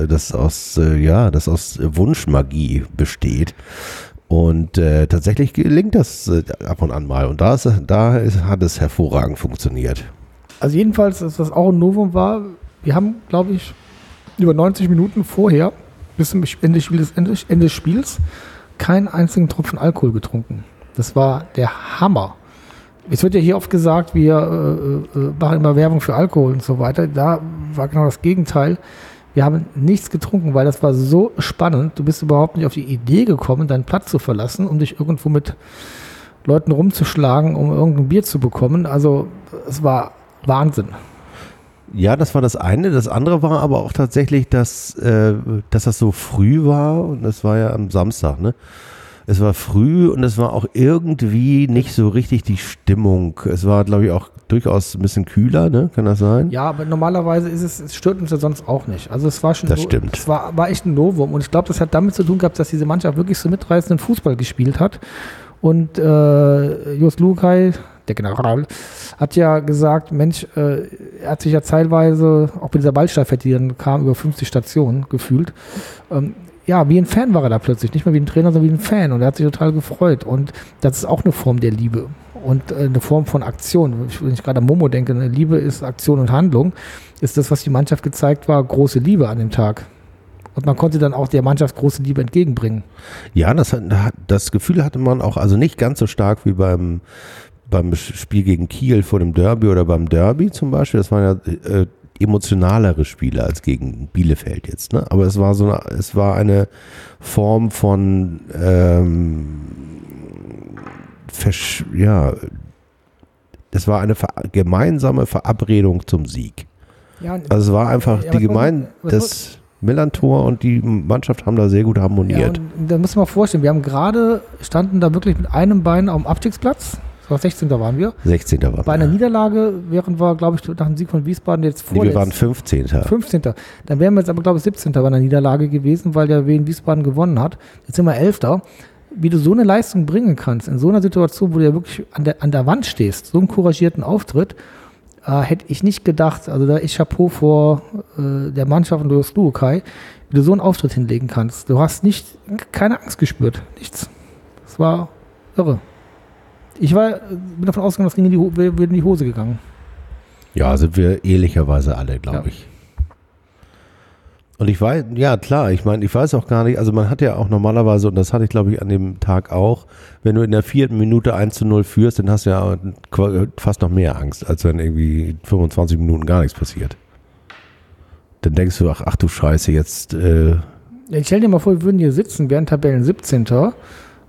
Wunschmagie besteht. Und tatsächlich gelingt das ab und an mal. Und da hat es hervorragend funktioniert. Also jedenfalls, dass das auch ein Novum war, wir haben, glaube ich, über 90 Minuten vorher, bis zum Ende des Spiels, keinen einzigen Tropfen Alkohol getrunken. Das war der Hammer. Es wird ja hier oft gesagt, wir machen immer Werbung für Alkohol und so weiter. Da war genau das Gegenteil. Wir haben nichts getrunken, weil das war so spannend. Du bist überhaupt nicht auf die Idee gekommen, deinen Platz zu verlassen, um dich irgendwo mit Leuten rumzuschlagen, um irgendein Bier zu bekommen. Also es war Wahnsinn. Ja, das war das eine. Das andere war aber auch tatsächlich, dass das so früh war. Und das war ja am Samstag, ne? Es war früh und es war auch irgendwie nicht so richtig die Stimmung. Es war, glaube ich, auch durchaus ein bisschen kühler, ne? Kann das sein? Ja, aber normalerweise es stört uns ja sonst auch nicht. Also es war schon, das stimmt. Es war echt ein Novum und ich glaube, das hat damit zu tun gehabt, dass diese Mannschaft wirklich so mitreißenden Fußball gespielt hat. Und Jos Luhukay, der General, hat ja gesagt, Mensch, er hat sich ja teilweise, auch bei dieser Ballstaffette, die dann kam, über 50 Stationen gefühlt, ja, wie ein Fan war er da plötzlich. Nicht mehr wie ein Trainer, sondern wie ein Fan. Und er hat sich total gefreut. Und das ist auch eine Form der Liebe. Und eine Form von Aktion. Wenn ich gerade an Momo denke, eine Liebe ist Aktion und Handlung. Ist das, was die Mannschaft gezeigt war, große Liebe an dem Tag. Und man konnte dann auch der Mannschaft große Liebe entgegenbringen. Ja, das Gefühl hatte man auch, also nicht ganz so stark wie beim Spiel gegen Kiel vor dem Derby oder beim Derby zum Beispiel. Das waren ja emotionalere Spiele als gegen Bielefeld jetzt, ne? Aber es war eine Form von es war eine gemeinsame Verabredung zum Sieg. Ja, also es war einfach das Millantor und die Mannschaft haben da sehr gut harmoniert. Ja, und da muss man mal vorstellen, standen da wirklich mit einem Bein auf dem Abstiegsplatz. 16. waren wir. 16. waren wir. Bei einer Niederlage wären wir, glaube ich, nach dem Sieg von Wiesbaden jetzt vorletzt. Nee, wir waren 15. 15. Dann wären wir jetzt aber, glaube ich, 17. bei einer Niederlage gewesen, weil der Wien Wiesbaden gewonnen hat. Jetzt sind wir 11. Wie du so eine Leistung bringen kannst, in so einer Situation, wo du ja wirklich an der Wand stehst, so einen couragierten Auftritt, hätte ich nicht gedacht. Also da ist Chapeau vor der Mannschaft und Jos Luhukay, wie du so einen Auftritt hinlegen kannst. Du hast keine Angst gespürt. Nichts. Das war irre. Ich bin davon ausgegangen, das wäre in die Hose gegangen. Ja, sind wir ehrlicherweise alle, glaube ich. Und ich weiß, ja klar, ich weiß auch gar nicht, also man hat ja auch normalerweise, und das hatte ich glaube ich an dem Tag auch, wenn du in der 4. Minute 1:0 führst, dann hast du ja fast noch mehr Angst, als wenn irgendwie 25 Minuten gar nichts passiert. Dann denkst du, ach du Scheiße, jetzt... Ich stell dir mal vor, wir würden hier sitzen, wären Tabellen 17.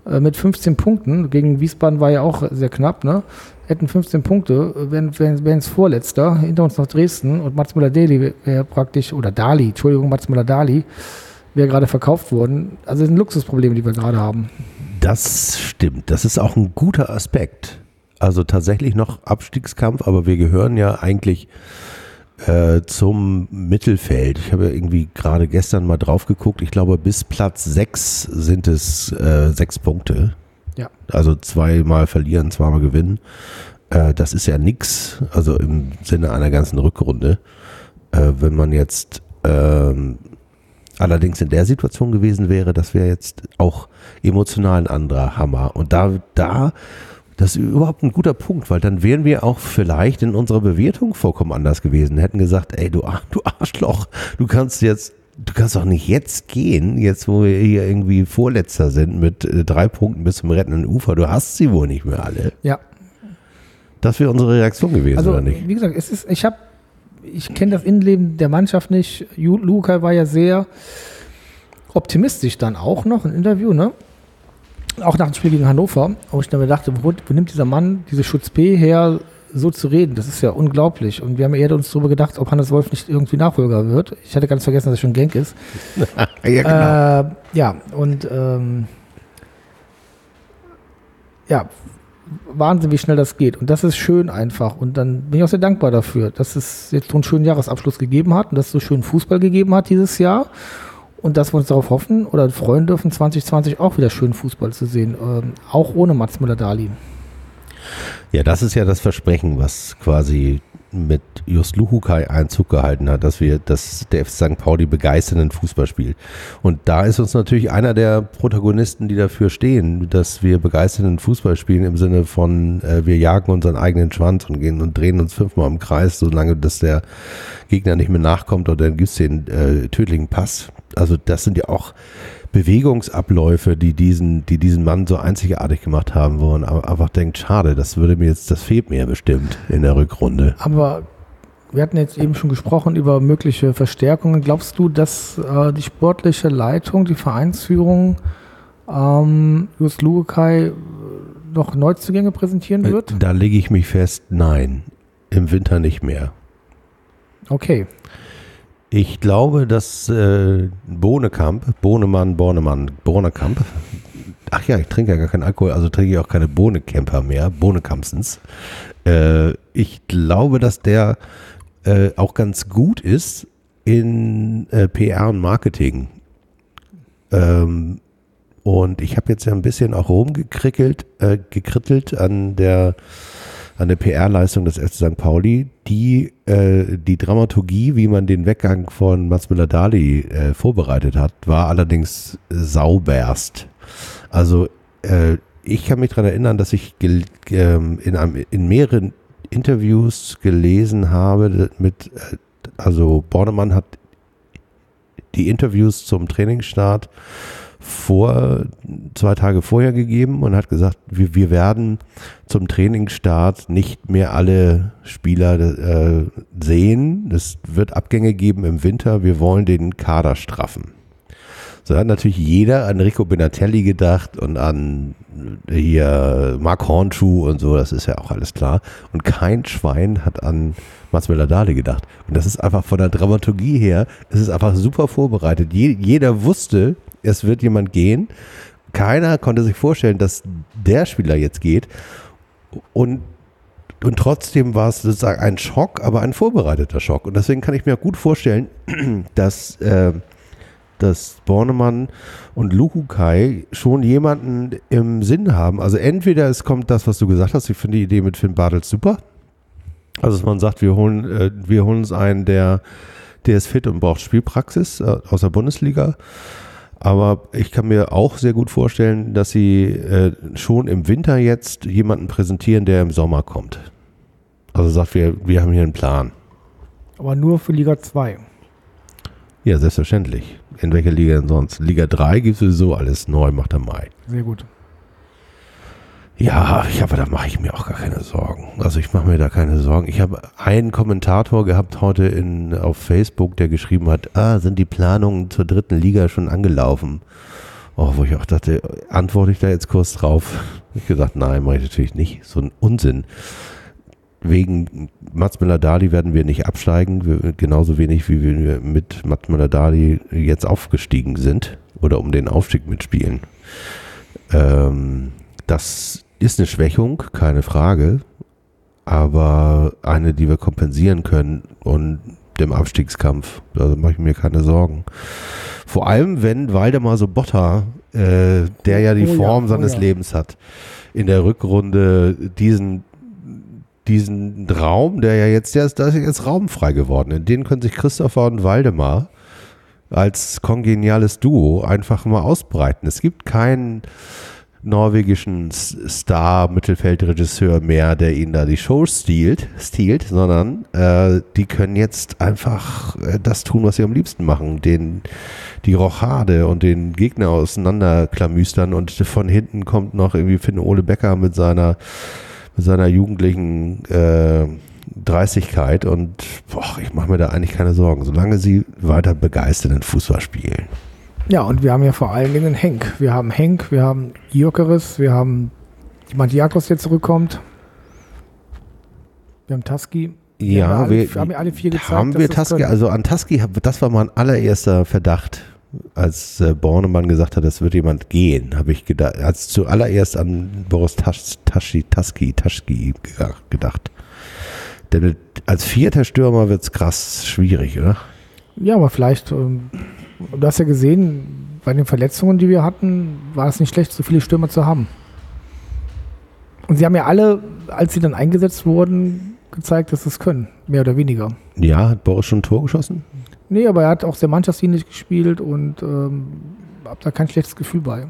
mit 15 Punkten. Gegen Wiesbaden war ja auch sehr knapp, ne? Hätten 15 Punkte, wären es Vorletzter, hinter uns noch Dresden und Mats Müller-Dali wäre praktisch, oder Dali, Entschuldigung, Mats Müller-Dali wäre gerade verkauft worden. Also das sind Luxusprobleme, die wir gerade haben. Das stimmt, das ist auch ein guter Aspekt. Also tatsächlich noch Abstiegskampf, aber wir gehören ja eigentlich zum Mittelfeld. Ich habe ja irgendwie gerade gestern mal drauf geguckt. Ich glaube, bis Platz 6 sind es 6 Punkte. Ja. Also 2-mal verlieren, 2-mal gewinnen. Das ist ja nix, also im Sinne einer ganzen Rückrunde. Wenn man jetzt allerdings in der Situation gewesen wäre, das wäre jetzt auch emotional ein anderer Hammer. Und das ist überhaupt ein guter Punkt, weil dann wären wir auch vielleicht in unserer Bewertung vollkommen anders gewesen. Hätten gesagt, ey, du Arschloch, du kannst doch nicht jetzt gehen, jetzt wo wir hier irgendwie Vorletzter sind mit 3 Punkten bis zum rettenden Ufer. Du hast sie wohl nicht mehr alle. Ja. Das wäre unsere Reaktion gewesen, also, oder nicht? Wie gesagt, ich kenne das Innenleben der Mannschaft nicht. Luca war ja sehr optimistisch dann auch noch im Interview, ne? Auch nach dem Spiel gegen Hannover, wo ich dann dachte, wo nimmt dieser Mann diese Schutz B her, so zu reden? Das ist ja unglaublich. Und wir haben eher uns darüber gedacht, ob Hannes Wolf nicht irgendwie Nachfolger wird. Ich hatte ganz vergessen, dass er schon Genk ist. Ja, genau. Ja, und ja, Wahnsinn, wie schnell das geht. Und das ist schön einfach. Und dann bin ich auch sehr dankbar dafür, dass es jetzt so einen schönen Jahresabschluss gegeben hat und dass es so schön Fußball gegeben hat dieses Jahr. Und dass wir uns darauf hoffen oder freuen dürfen, 2020 auch wieder schön Fußball zu sehen. Auch ohne Mats Müller-Dali. Ja, das ist ja das Versprechen, was quasi mit Just Luhukai Einzug gehalten hat, dass der FC St. Pauli begeisternden Fußball spielt. Und da ist uns natürlich einer der Protagonisten, die dafür stehen, dass wir begeisternden Fußball spielen im Sinne von, wir jagen unseren eigenen Schwanz und gehen und drehen uns 5-mal im Kreis, solange dass der Gegner nicht mehr nachkommt oder dann gibt es den tödlichen Pass. Also das sind ja auch Bewegungsabläufe, die diesen Mann so einzigartig gemacht haben, wo man einfach denkt, schade, das fehlt mir bestimmt in der Rückrunde. Aber wir hatten jetzt eben schon gesprochen über mögliche Verstärkungen. Glaubst du, dass die sportliche Leitung, die Vereinsführung Just Luhukai noch Neuzugänge präsentieren wird? Da lege ich mich fest, nein, im Winter nicht mehr. Okay. Ich glaube, dass Bornekamp, ach ja, ich trinke ja gar keinen Alkohol, also trinke ich auch keine Bohnecamper mehr, Bohnekampsens. Ich glaube, dass der auch ganz gut ist in PR und Marketing. Und ich habe jetzt ja ein bisschen auch gekrittelt an der PR-Leistung des FC St. Pauli, die Dramaturgie, wie man den Weggang von Mats Müller-Dali vorbereitet hat, war allerdings sauberst. Also ich kann mich daran erinnern, dass ich in mehreren Interviews gelesen habe also Bornemann hat die Interviews zum Trainingsstart 2 Tage vorher gegeben und hat gesagt, wir werden zum Trainingsstart nicht mehr alle Spieler sehen. Es wird Abgänge geben im Winter. Wir wollen den Kader straffen. So hat natürlich jeder an Rico Benatelli gedacht und an hier Marc Hornschuh und so, das ist ja auch alles klar. Und kein Schwein hat an Mats Müller-Dali gedacht. Und das ist einfach von der Dramaturgie her, es ist einfach super vorbereitet. Jeder wusste, es wird jemand gehen. Keiner konnte sich vorstellen, dass der Spieler jetzt geht. Und trotzdem war es sozusagen ein Schock, aber ein vorbereiteter Schock. Und deswegen kann ich mir auch gut vorstellen, dass Bornemann und Luhukai schon jemanden im Sinn haben. Also entweder es kommt das, was du gesagt hast, ich finde die Idee mit Finn Bartels super. Also dass man sagt, wir holen uns einen, der ist fit und braucht Spielpraxis aus der Bundesliga. Aber ich kann mir auch sehr gut vorstellen, dass sie schon im Winter jetzt jemanden präsentieren, der im Sommer kommt. Also sagt, wir haben hier einen Plan. Aber nur für Liga 2. Ja, selbstverständlich. In welcher Liga denn sonst? Liga 3 gibt es sowieso alles neu, macht der Mai. Sehr gut. Ja, aber da mache ich mir auch gar keine Sorgen. Also ich mache mir da keine Sorgen. Ich habe einen Kommentator gehabt heute auf Facebook, der geschrieben hat, sind die Planungen zur 3. Liga schon angelaufen? wo ich auch dachte, antworte ich da jetzt kurz drauf? Ich gesagt, nein, mache ich natürlich nicht. So ein Unsinn. Wegen Mats Möller-Dali werden wir nicht absteigen, genauso wenig wie wir mit Mats Möller-Dali jetzt aufgestiegen sind oder um den Aufstieg mitspielen. Das ist eine Schwächung, keine Frage, aber eine, die wir kompensieren können und dem Abstiegskampf, da mache ich mir keine Sorgen. Vor allem, wenn Waldemar Sobotta, der ja die Form seines Lebens hat, in der Rückrunde diesen Raum, da ist jetzt raumfrei geworden. In den können sich Christopher und Waldemar als kongeniales Duo einfach mal ausbreiten. Es gibt keinen norwegischen Star-Mittelfeldregisseur mehr, der ihnen da die Show stiehlt, sondern die können jetzt einfach das tun, was sie am liebsten machen, die Rochade und den Gegner auseinanderklamüstern, und von hinten kommt noch irgendwie Finn Ole Becker mit seiner jugendlichen Dreistigkeit, und ich mache mir da eigentlich keine Sorgen, solange sie weiter begeisternden Fußball spielen. Ja, und wir haben ja vor allen Dingen Henk. Wir haben Gyökeres, wir haben Diamantakos, der zurückkommt. Wir haben Taski. Ja, wir haben alle 4 gezeigt. Haben wir Taski, also an Taski, das war mein allererster Verdacht, als Bornemann gesagt hat, es wird jemand gehen, habe ich gedacht, als zuallererst an Boris Taski gedacht. Denn als 4. Stürmer wird es krass schwierig, oder? Ja, aber vielleicht, du hast ja gesehen, bei den Verletzungen, die wir hatten, war es nicht schlecht, so viele Stürmer zu haben. Und sie haben ja alle, als sie dann eingesetzt wurden, gezeigt, dass sie es können, mehr oder weniger. Ja, hat Boris schon ein Tor geschossen? Nee, aber er hat auch sehr mannschaftsdienlich gespielt und habe da kein schlechtes Gefühl bei.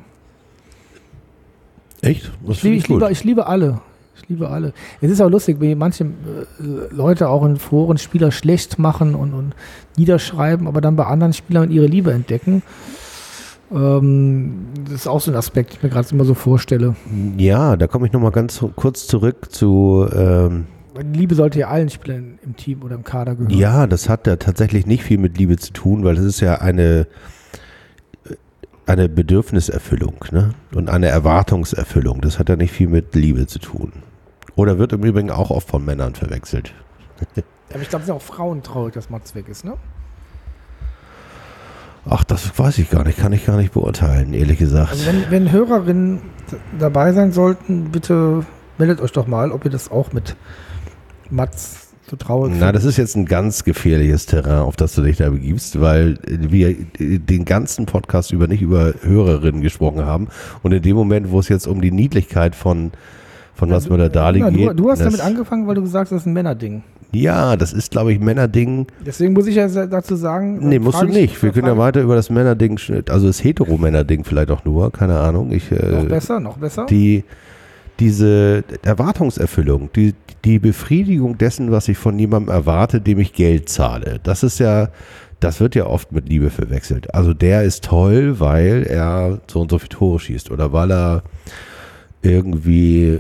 Echt? Ich liebe alle. Es ist auch lustig, wie manche Leute auch in Foren Spieler schlecht machen und niederschreiben, aber dann bei anderen Spielern ihre Liebe entdecken. Das ist auch so ein Aspekt, den ich mir gerade immer so vorstelle. Ja, da komme ich nochmal ganz kurz zurück zu... Die Liebe sollte ja allen Spielern im Team oder im Kader gehören. Ja, das hat ja tatsächlich nicht viel mit Liebe zu tun, weil das ist ja eine Bedürfniserfüllung, ne? Und eine Erwartungserfüllung. Das hat ja nicht viel mit Liebe zu tun. Oder wird im Übrigen auch oft von Männern verwechselt. Aber ich glaube, es sind auch Frauen traurig, dass Mats weg ist, ne? Ach, das weiß ich gar nicht. Kann ich gar nicht beurteilen, ehrlich gesagt. Also wenn Hörerinnen dabei sein sollten, bitte meldet euch doch mal, ob ihr das auch mit Mats so traurig findet. Das ist jetzt ein ganz gefährliches Terrain, auf das du dich da begibst, weil wir den ganzen Podcast nicht über Hörerinnen gesprochen haben. Und in dem Moment, wo es jetzt um die Niedlichkeit von Mats Möller-Dali geht. Du hast damit angefangen, weil du gesagt hast, das ist ein Männerding. Ja, das ist, glaube ich, Männerding. Deswegen muss ich ja dazu sagen. Nee, musst du nicht. Wir können ja weiter über das Männerding, also das Hetero-Männerding vielleicht auch nur, keine Ahnung. Noch besser. Diese Erwartungserfüllung, die Befriedigung dessen, was ich von jemandem erwarte, dem ich Geld zahle, das wird ja oft mit Liebe verwechselt. Also der ist toll, weil er so und so viele Tore schießt oder weil er irgendwie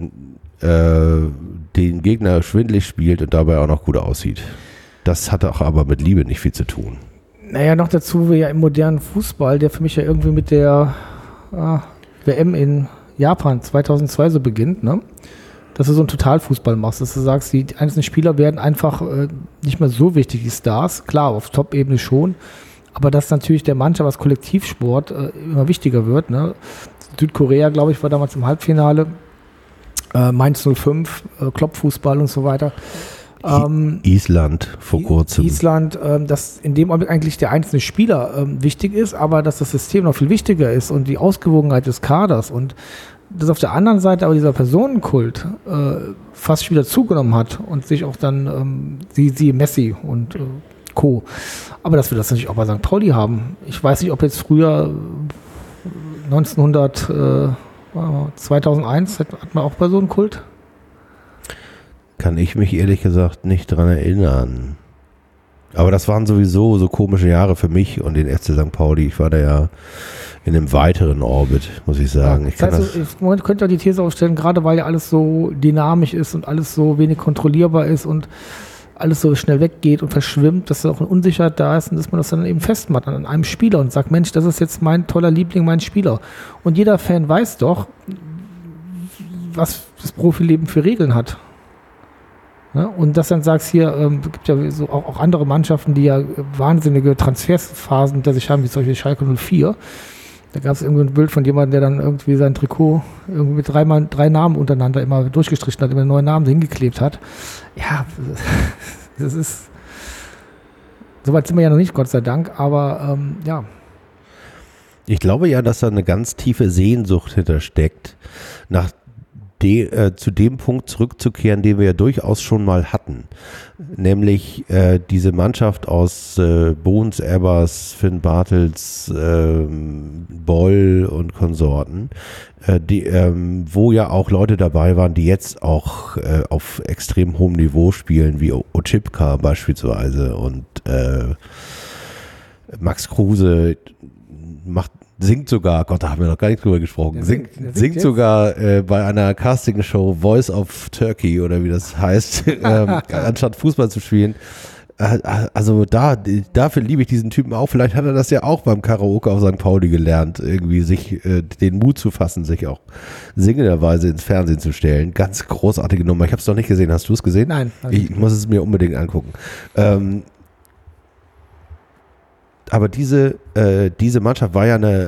den Gegner schwindelig spielt und dabei auch noch gut aussieht. Das hat auch aber mit Liebe nicht viel zu tun. Naja, noch dazu, wir ja im modernen Fußball, der für mich ja irgendwie mit der WM in Japan 2002 so beginnt, ne? Dass du so einen Totalfußball machst, dass du sagst, die einzelnen Spieler werden einfach nicht mehr so wichtig, die Stars, klar, auf Top-Ebene schon, aber dass natürlich der Mannschaft als Kollektivsport immer wichtiger wird, ne? Südkorea, glaube ich, war damals im Halbfinale, Mainz 05, Kloppfußball und so weiter. Island vor kurzem. Dass in dem Augenblick eigentlich der einzelne Spieler wichtig ist, aber dass das System noch viel wichtiger ist und die Ausgewogenheit des Kaders und dass auf der anderen Seite aber dieser Personenkult fast wieder zugenommen hat und sich auch dann sie Messi und Co. Aber dass wir das natürlich auch bei St. Pauli haben. Ich weiß nicht, ob jetzt früher 2001 hat man auch Personenkult. Kann ich mich ehrlich gesagt nicht dran erinnern. Aber das waren sowieso so komische Jahre für mich und den FC St. Pauli. Ich war da ja in einem weiteren Orbit, muss ich sagen. Ja, im Moment könnt ihr die These aufstellen, gerade weil ja alles so dynamisch ist und alles so wenig kontrollierbar ist und alles so schnell weggeht und verschwimmt, dass da auch eine Unsicherheit da ist und dass man das dann eben festmacht an einem Spieler und sagt, Mensch, das ist jetzt mein toller Liebling, mein Spieler. Und jeder Fan weiß doch, was das Profileben für Regeln hat. Ja, und dass dann sagst, hier, gibt ja so auch andere Mannschaften, die ja wahnsinnige Transferphasen hinter sich haben, wie zum Beispiel Schalke 04. Da gab es irgendwie ein Bild von jemandem, der dann irgendwie sein Trikot irgendwie mit drei Namen untereinander immer durchgestrichen hat, immer einen neuen Namen hingeklebt hat. Ja, das ist, soweit sind wir ja noch nicht, Gott sei Dank, aber ja. Ich glaube ja, dass da eine ganz tiefe Sehnsucht hintersteckt, zu dem Punkt zurückzukehren, den wir ja durchaus schon mal hatten. Nämlich diese Mannschaft aus Bohns, Ebbers, Finn Bartels, Boll und Konsorten, wo ja auch Leute dabei waren, die jetzt auch auf extrem hohem Niveau spielen, wie Oczipka beispielsweise und Max Kruse singt sogar, Gott, da haben wir noch gar nicht drüber gesprochen, singt sogar bei einer Castingshow Voice of Turkey oder wie das heißt, anstatt Fußball zu spielen. Also dafür liebe ich diesen Typen auch. Vielleicht hat er das ja auch beim Karaoke auf St. Pauli gelernt, irgendwie sich den Mut zu fassen, sich auch singenderweise ins Fernsehen zu stellen. Ganz großartige Nummer. Ich habe es noch nicht gesehen. Hast du es gesehen? Nein. Ich muss es mir unbedingt angucken. Aber diese Mannschaft war ja eine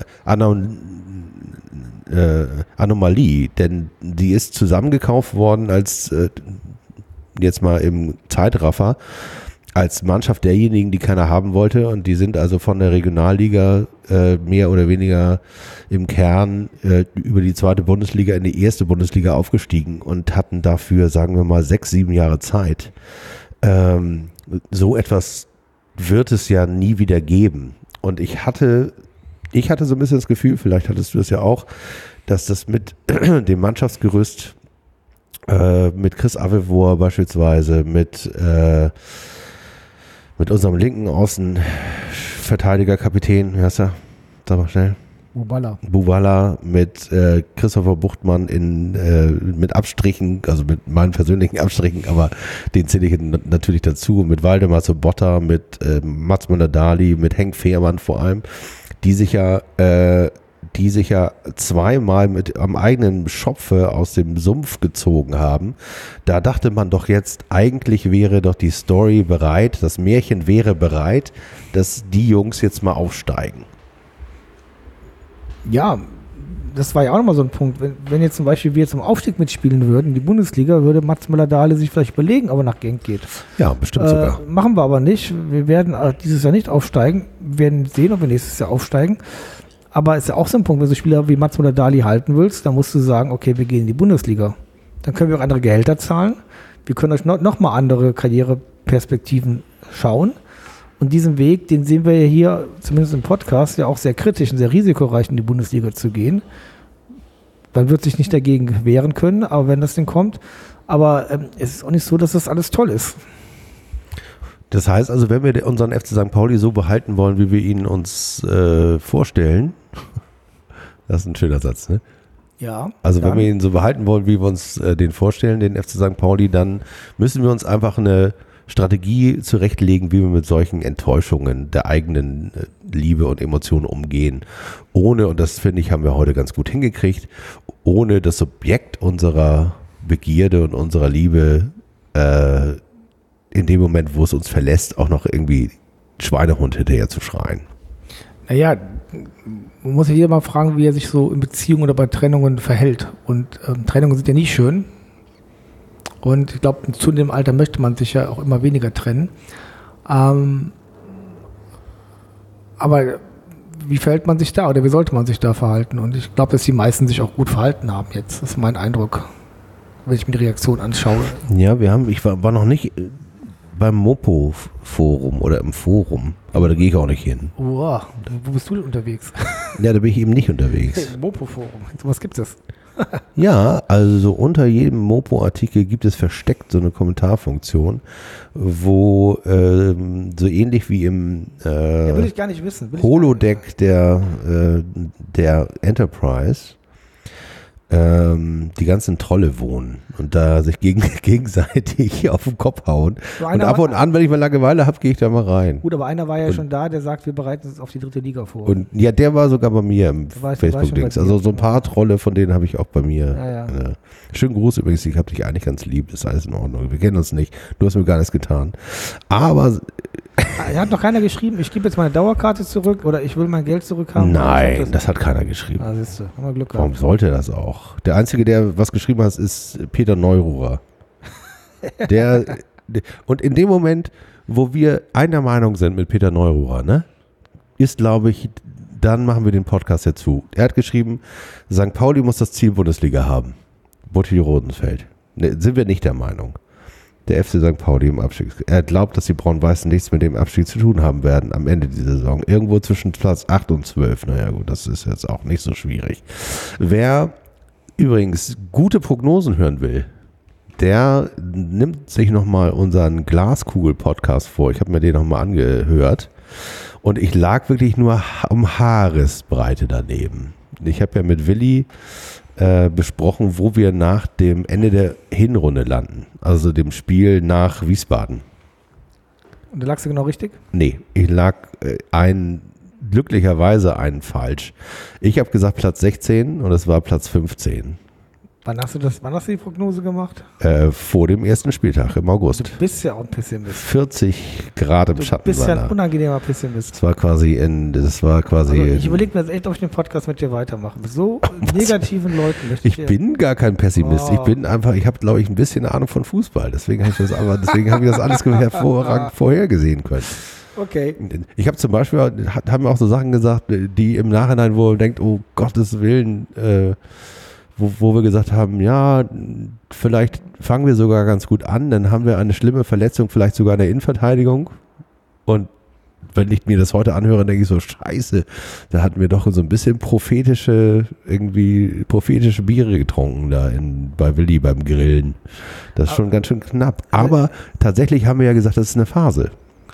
Anomalie, denn die ist zusammengekauft worden als, jetzt mal im Zeitraffer, als Mannschaft derjenigen, die keiner haben wollte, und die sind also von der Regionalliga mehr oder weniger im Kern über die zweite Bundesliga in die erste Bundesliga aufgestiegen und hatten dafür, sagen wir mal, 6, 7 Jahre Zeit. So etwas wird es ja nie wieder geben. Und ich hatte so ein bisschen das Gefühl, vielleicht hattest du das ja auch, dass das mit dem Mannschaftsgerüst, mit Chris Avevor beispielsweise, mit unserem linken Außenverteidiger-Kapitän, wie heißt er? Sag mal schnell. Bubala, mit Christopher Buchtmann mit Abstrichen, also mit meinen persönlichen Abstrichen, aber den zähle ich natürlich dazu, mit Waldemar Sobotta, mit Mats Möller-Dali, mit Henk Fehrmann vor allem, die sich ja zweimal am eigenen Schopfe aus dem Sumpf gezogen haben. Da dachte man doch jetzt, eigentlich wäre doch die Story bereit, das Märchen wäre bereit, dass die Jungs jetzt mal aufsteigen. Ja, das war ja auch nochmal so ein Punkt. Wenn jetzt zum Beispiel wir zum Aufstieg mitspielen würden in die Bundesliga, würde Mats Möller-Dale sich vielleicht überlegen, ob er nach Genk geht. Ja, bestimmt sogar. Machen wir aber nicht. Wir werden dieses Jahr nicht aufsteigen. Wir werden sehen, ob wir nächstes Jahr aufsteigen. Aber es ist ja auch so ein Punkt, wenn du Spieler wie Mats Möller-Dale halten willst, dann musst du sagen, okay, wir gehen in die Bundesliga. Dann können wir auch andere Gehälter zahlen. Wir können euch noch mal andere Karriereperspektiven schauen. Und diesen Weg, den sehen wir ja hier, zumindest im Podcast, ja auch sehr kritisch und sehr risikoreich in die Bundesliga zu gehen. Man wird sich nicht dagegen wehren können, aber wenn das denn kommt. Aber es ist auch nicht so, dass das alles toll ist. Das heißt also, wenn wir unseren FC St. Pauli so behalten wollen, wie wir ihn uns vorstellen, das ist ein schöner Satz, ne? Ja. Also wenn wir ihn so behalten wollen, wie wir uns den vorstellen, den FC St. Pauli, dann müssen wir uns einfach eine Strategie zurechtlegen, wie wir mit solchen Enttäuschungen der eigenen Liebe und Emotionen umgehen. Ohne, und das finde ich, haben wir heute ganz gut hingekriegt, ohne das Subjekt unserer Begierde und unserer Liebe in dem Moment, wo es uns verlässt, auch noch irgendwie Schweinehund hinterher zu schreien. Naja, man muss ja jeder mal fragen, wie er sich so in Beziehungen oder bei Trennungen verhält. Und Trennungen sind ja nie schön. Und ich glaube, zu dem Alter möchte man sich ja auch immer weniger trennen. Aber wie verhält man sich da oder wie sollte man sich da verhalten? Und ich glaube, dass die meisten sich auch gut verhalten haben jetzt. Das ist mein Eindruck, wenn ich mir die Reaktion anschaue. Ja, ich war noch nicht beim Mopo-Forum oder im Forum, aber da gehe ich auch nicht hin. Wow, wo bist du denn unterwegs? Ja, da bin ich eben nicht unterwegs. Mopo-Forum, was gibt es? Ja, also unter jedem Mopo-Artikel gibt es versteckt so eine Kommentarfunktion, wo so ähnlich wie im will ich gar nicht wissen. Holodeck der Enterprise die ganzen Trolle wohnen und da sich gegenseitig auf den Kopf hauen. So Und ab und an, wenn ich mal Langeweile habe, gehe ich da mal rein. Gut, aber einer war ja schon da, der sagt, wir bereiten uns auf die 3. Liga vor. Und ja, der war sogar bei mir im war Facebook-Dings. schon bei Also dir. so ein paar Trolle, von denen habe ich auch bei mir. Ja. Schönen Gruß übrigens, ich habe dich eigentlich ganz lieb, ist alles in Ordnung. Wir kennen uns nicht, du hast mir gar nichts getan. Aber Er hat noch keiner geschrieben, ich gebe jetzt meine Dauerkarte zurück oder ich will mein Geld zurückhaben. nein, das hat keiner geschrieben. Ah, siehst du, haben wir Glück gehabt. Warum sollte das auch? Der Einzige, der was geschrieben hat, ist Peter Neururer. Und in dem Moment, wo wir einer Meinung sind mit Peter Neururer, ne, ist, glaube ich, dann machen wir den Podcast jetzt zu. Er hat geschrieben, St. Pauli muss das Ziel Bundesliga haben. Butchi-Rodensfeld. Ne, sind wir nicht der Meinung. Der FC St. Pauli im Abstieg. Er glaubt, dass die Braun-Weißen nichts mit dem Abstieg zu tun haben werden am Ende dieser Saison. Irgendwo zwischen Platz 8 und 12. Naja gut, das ist jetzt auch nicht so schwierig. Wer übrigens gute Prognosen hören will, der nimmt sich nochmal unseren Glaskugel-Podcast vor. Ich habe mir den nochmal angehört und ich lag wirklich nur um Haaresbreite daneben. Ich habe ja mit Willi besprochen, wo wir nach dem Ende der Hinrunde landen. Also dem Spiel nach Wiesbaden. Und da lagst du genau richtig? Nee, ich lag glücklicherweise einen falsch. Ich habe gesagt Platz 16 und es war Platz 15. Wann hast du die Prognose gemacht? Vor dem ersten Spieltag im August. Du bist ja auch ein Pessimist. 40 Grad im Schatten. Du bist war ja da. ein unangenehmer Pessimist. Das war quasi Also ich überlege mir jetzt echt, ob ich den Podcast mit dir weitermache. Mit so negativen Leuten möchte Ich bin gar kein Pessimist. Oh. Ich habe, glaube ich, ein bisschen Ahnung von Fußball. Deswegen habe ich das alles hervorragend vorhergesehen können. Okay. Ich habe zum Beispiel, haben wir auch so Sachen gesagt, die im Nachhinein, wo man denkt, oh Gottes Willen, wo wir gesagt haben, ja, vielleicht fangen wir sogar ganz gut an, dann haben wir eine schlimme Verletzung, vielleicht sogar in der Innenverteidigung. Und wenn ich mir das heute anhöre, denke ich so, scheiße, da hatten wir doch so ein bisschen prophetische Biere getrunken da bei Willi beim Grillen. Das ist schon ganz schön knapp. Aber tatsächlich haben wir ja gesagt, das ist eine Phase.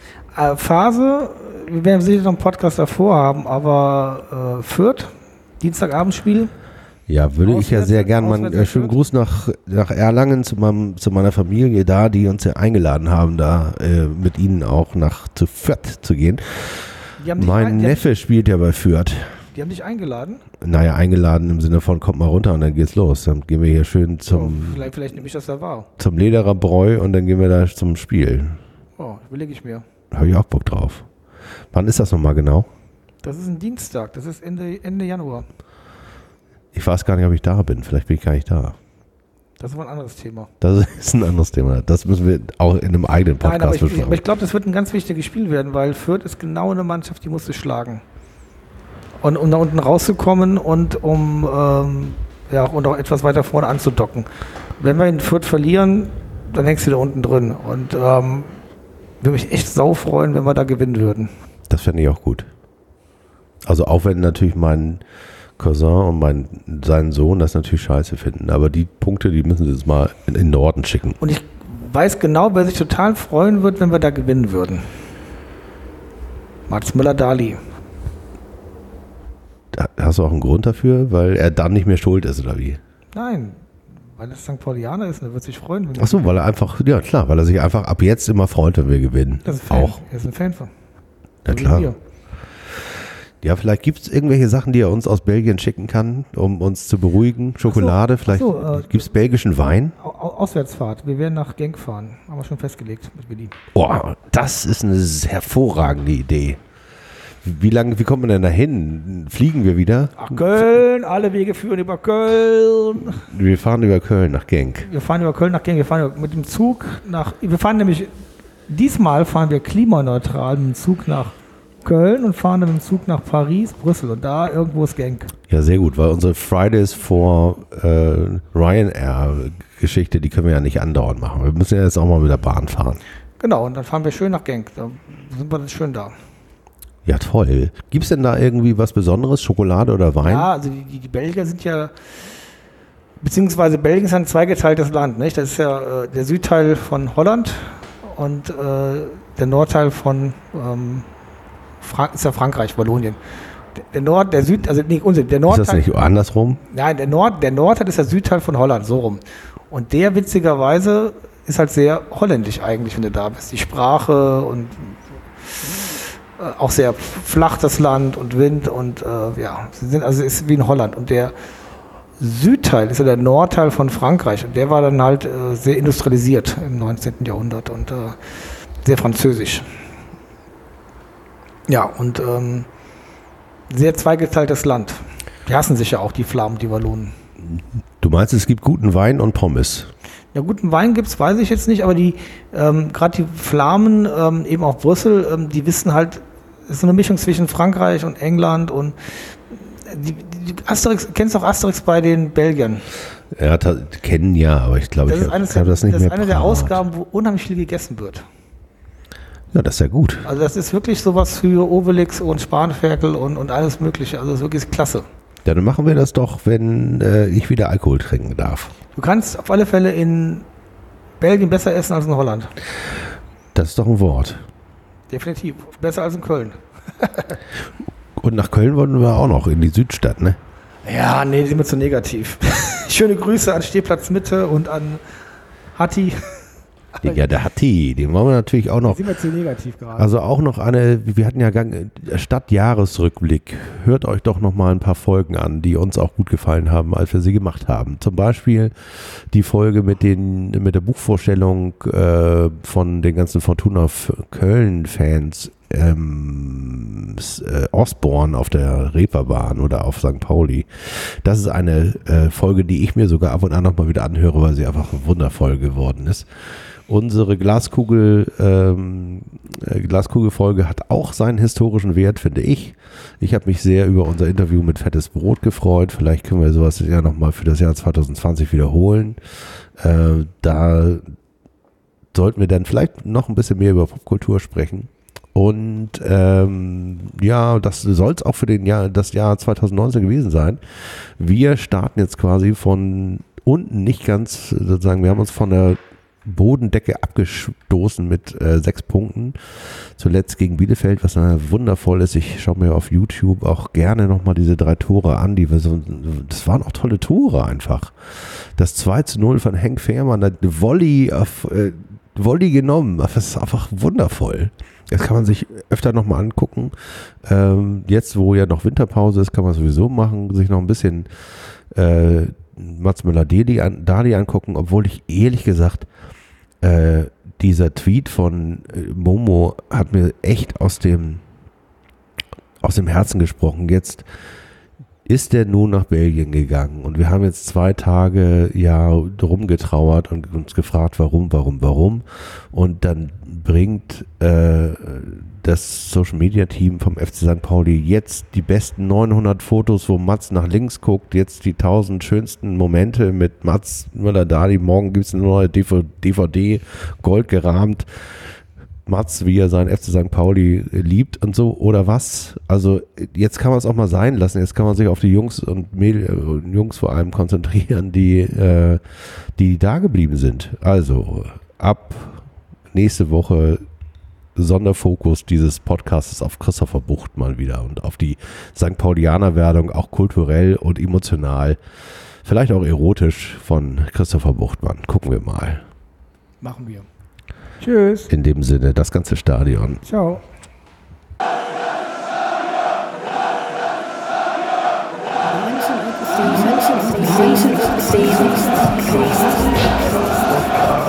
Phase, wir werden sicher noch einen Podcast davor haben, aber Fürth, Dienstagabendspiel. Ja, würde ich ja sehr gern mal schönen Gruß nach Erlangen zu meiner Familie da, die uns ja eingeladen haben, da mit ihnen auch zu Fürth zu gehen. Mein Neffe spielt ja bei Fürth. Die haben dich eingeladen? Naja, eingeladen im Sinne von, kommt mal runter und dann geht's los. Dann gehen wir hier schön vielleicht nehme ich das da wahr. zum Lederer Bräu und dann gehen wir da zum Spiel. Oh, überlege ich mir. Da habe ich auch Bock drauf. Wann ist das nochmal genau? Das ist ein Dienstag, das ist Ende Januar. Ich weiß gar nicht, ob ich da bin. Vielleicht bin ich gar nicht da. Das ist aber ein anderes Thema. Das ist ein anderes Thema. Das müssen wir auch in einem eigenen Podcast besprechen. Aber ich glaube, das wird ein ganz wichtiges Spiel werden, weil Fürth ist genau eine Mannschaft, die musst du schlagen. Und um da unten rauszukommen und um auch etwas weiter vorne anzudocken. Wenn wir in Fürth verlieren, dann hängst du da unten drin. Und würde mich echt sau freuen, wenn wir da gewinnen würden. Das fände ich auch gut. Also auch wenn natürlich mein Cousin und seinen Sohn das natürlich scheiße finden. Aber die Punkte, die müssen sie jetzt mal in den Norden schicken. Und ich weiß genau, wer sich total freuen wird, wenn wir da gewinnen würden. Mats Müller-Dali. Hast du auch einen Grund dafür? Weil er dann nicht mehr schuld ist, oder wie? Nein, weil er St. Paulianer ist und er wird sich freuen. Ach so, weil er einfach, ja klar, weil er sich einfach ab jetzt immer freut, wenn wir gewinnen. Das ist Fan. Auch. Er ist ein Fan von. Ja klar. Ja, vielleicht gibt es irgendwelche Sachen, die er uns aus Belgien schicken kann, um uns zu beruhigen. Schokolade, vielleicht gibt es belgischen Wein. Auswärtsfahrt. Wir werden nach Genk fahren. Haben wir schon festgelegt mit Willi. Oh, das ist eine hervorragende Idee. Wie kommt man denn da hin? Fliegen wir wieder? Ach, Köln, alle Wege führen über Köln. Wir fahren über Köln nach Genk. Wir fahren mit dem Zug diesmal fahren wir klimaneutral mit dem Zug nach Köln und fahren dann mit dem Zug nach Paris, Brüssel und da irgendwo ist Genk. Ja, sehr gut, weil unsere Fridays for Ryanair-Geschichte, die können wir ja nicht andauernd machen. Wir müssen ja jetzt auch mal mit der Bahn fahren. Genau, und dann fahren wir schön nach Genk. Da sind wir dann schön da. Ja, toll. Gibt es denn da irgendwie was Besonderes, Schokolade oder Wein? Ja, also die Belgier sind ja, beziehungsweise Belgien ist ein zweigeteiltes Land. Nicht? Das ist ja der Südteil von Holland und der Nordteil von ist ja Frankreich, Wallonien. der Süd, also nee, Unsinn, der Ist Nordteil. das nicht andersrum? Nein, der Nordteil ist der Südteil von Holland, so rum. Und der witzigerweise ist halt sehr holländisch eigentlich, wenn du da bist. Die Sprache und auch sehr flach das Land und Wind und also ist wie in Holland. Und der Südteil ist ja der Nordteil von Frankreich und der war dann halt sehr industrialisiert im 19. Jahrhundert und sehr französisch. Ja, und sehr zweigeteiltes Land. Die hassen sich ja auch, die Flamen, die Wallonen. Du meinst, es gibt guten Wein und Pommes? Ja, guten Wein gibt es, weiß ich jetzt nicht, aber die gerade die Flamen, eben auch Brüssel, die wissen halt, es ist so eine Mischung zwischen Frankreich und England und die Asterix, kennst du auch Asterix bei den Belgiern? Ja, kennen ja, aber ich glaube, ich habe das nicht mehr. Das ist eine der Ausgaben, wo unheimlich viel gegessen wird. Ja, das ist ja gut. Also das ist wirklich sowas für Obelix und Spanferkel und alles mögliche, also das ist wirklich klasse. Ja, dann machen wir das doch, wenn ich wieder Alkohol trinken darf. Du kannst auf alle Fälle in Belgien besser essen als in Holland. Das ist doch ein Wort. Definitiv. Besser als in Köln. Und nach Köln wollen wir auch noch, in die Südstadt, ne? Ja, nee, die sind mir zu negativ. Schöne Grüße an Stehplatz Mitte und an Hatti. Ja, der Hatti, den wollen wir natürlich auch noch. Die sind mir zu negativ gerade. Also auch noch wir hatten ja Stadtjahresrückblick. Hört euch doch noch mal ein paar Folgen an, die uns auch gut gefallen haben, als wir sie gemacht haben. Zum Beispiel die Folge mit der Buchvorstellung von den ganzen Fortuna Köln-Fans, Osborn auf der Reeperbahn oder auf St. Pauli. Das ist eine Folge, die ich mir sogar ab und an noch mal wieder anhöre, weil sie einfach wundervoll geworden ist. Unsere Glaskugelfolge hat auch seinen historischen Wert, finde ich. Ich habe mich sehr über unser Interview mit Fettes Brot gefreut. Vielleicht können wir sowas ja nochmal für das Jahr 2020 wiederholen. Da sollten wir dann vielleicht noch ein bisschen mehr über Popkultur sprechen. Und das soll es auch für das Jahr 2019 gewesen sein. Wir starten jetzt quasi von unten, nicht ganz, sozusagen, wir haben uns von der Bodendecke abgestoßen mit 6 Punkten. Zuletzt gegen Bielefeld, was wundervoll ist. Ich schaue mir auf YouTube auch gerne nochmal diese 3 Tore an. Das waren auch tolle Tore einfach. Das 2:0 von Henk Fehrmann, der Volley genommen. Das ist einfach wundervoll. Das kann man sich öfter nochmal angucken. Jetzt, wo ja noch Winterpause ist, kann man sowieso machen, sich noch ein bisschen Mats Möller-Dali angucken, obwohl ich ehrlich gesagt dieser Tweet von Momo hat mir echt aus dem Herzen gesprochen. Jetzt ist er nun nach Belgien gegangen und wir haben jetzt 2 Tage drum getrauert und uns gefragt, warum. Und dann bringt das Social-Media-Team vom FC St. Pauli jetzt die besten 900 Fotos, wo Mats nach links guckt, jetzt die 1000 schönsten Momente mit Mats Möller-Dali. Morgen gibt es eine neue DVD, gold gerahmt. Mats, wie er seinen FC St. Pauli liebt und so, oder was? Also jetzt kann man es auch mal sein lassen, jetzt kann man sich auf die Jungs und Jungs vor allem konzentrieren, die da geblieben sind. Also ab nächste Woche Sonderfokus dieses Podcasts auf Christopher Bucht mal wieder und auf die St. Paulianer-Werdung, auch kulturell und emotional, vielleicht auch erotisch von Christopher Buchtmann. Gucken wir mal. Machen wir. Tschüss. In dem Sinne, das ganze Stadion. Ciao. Menschen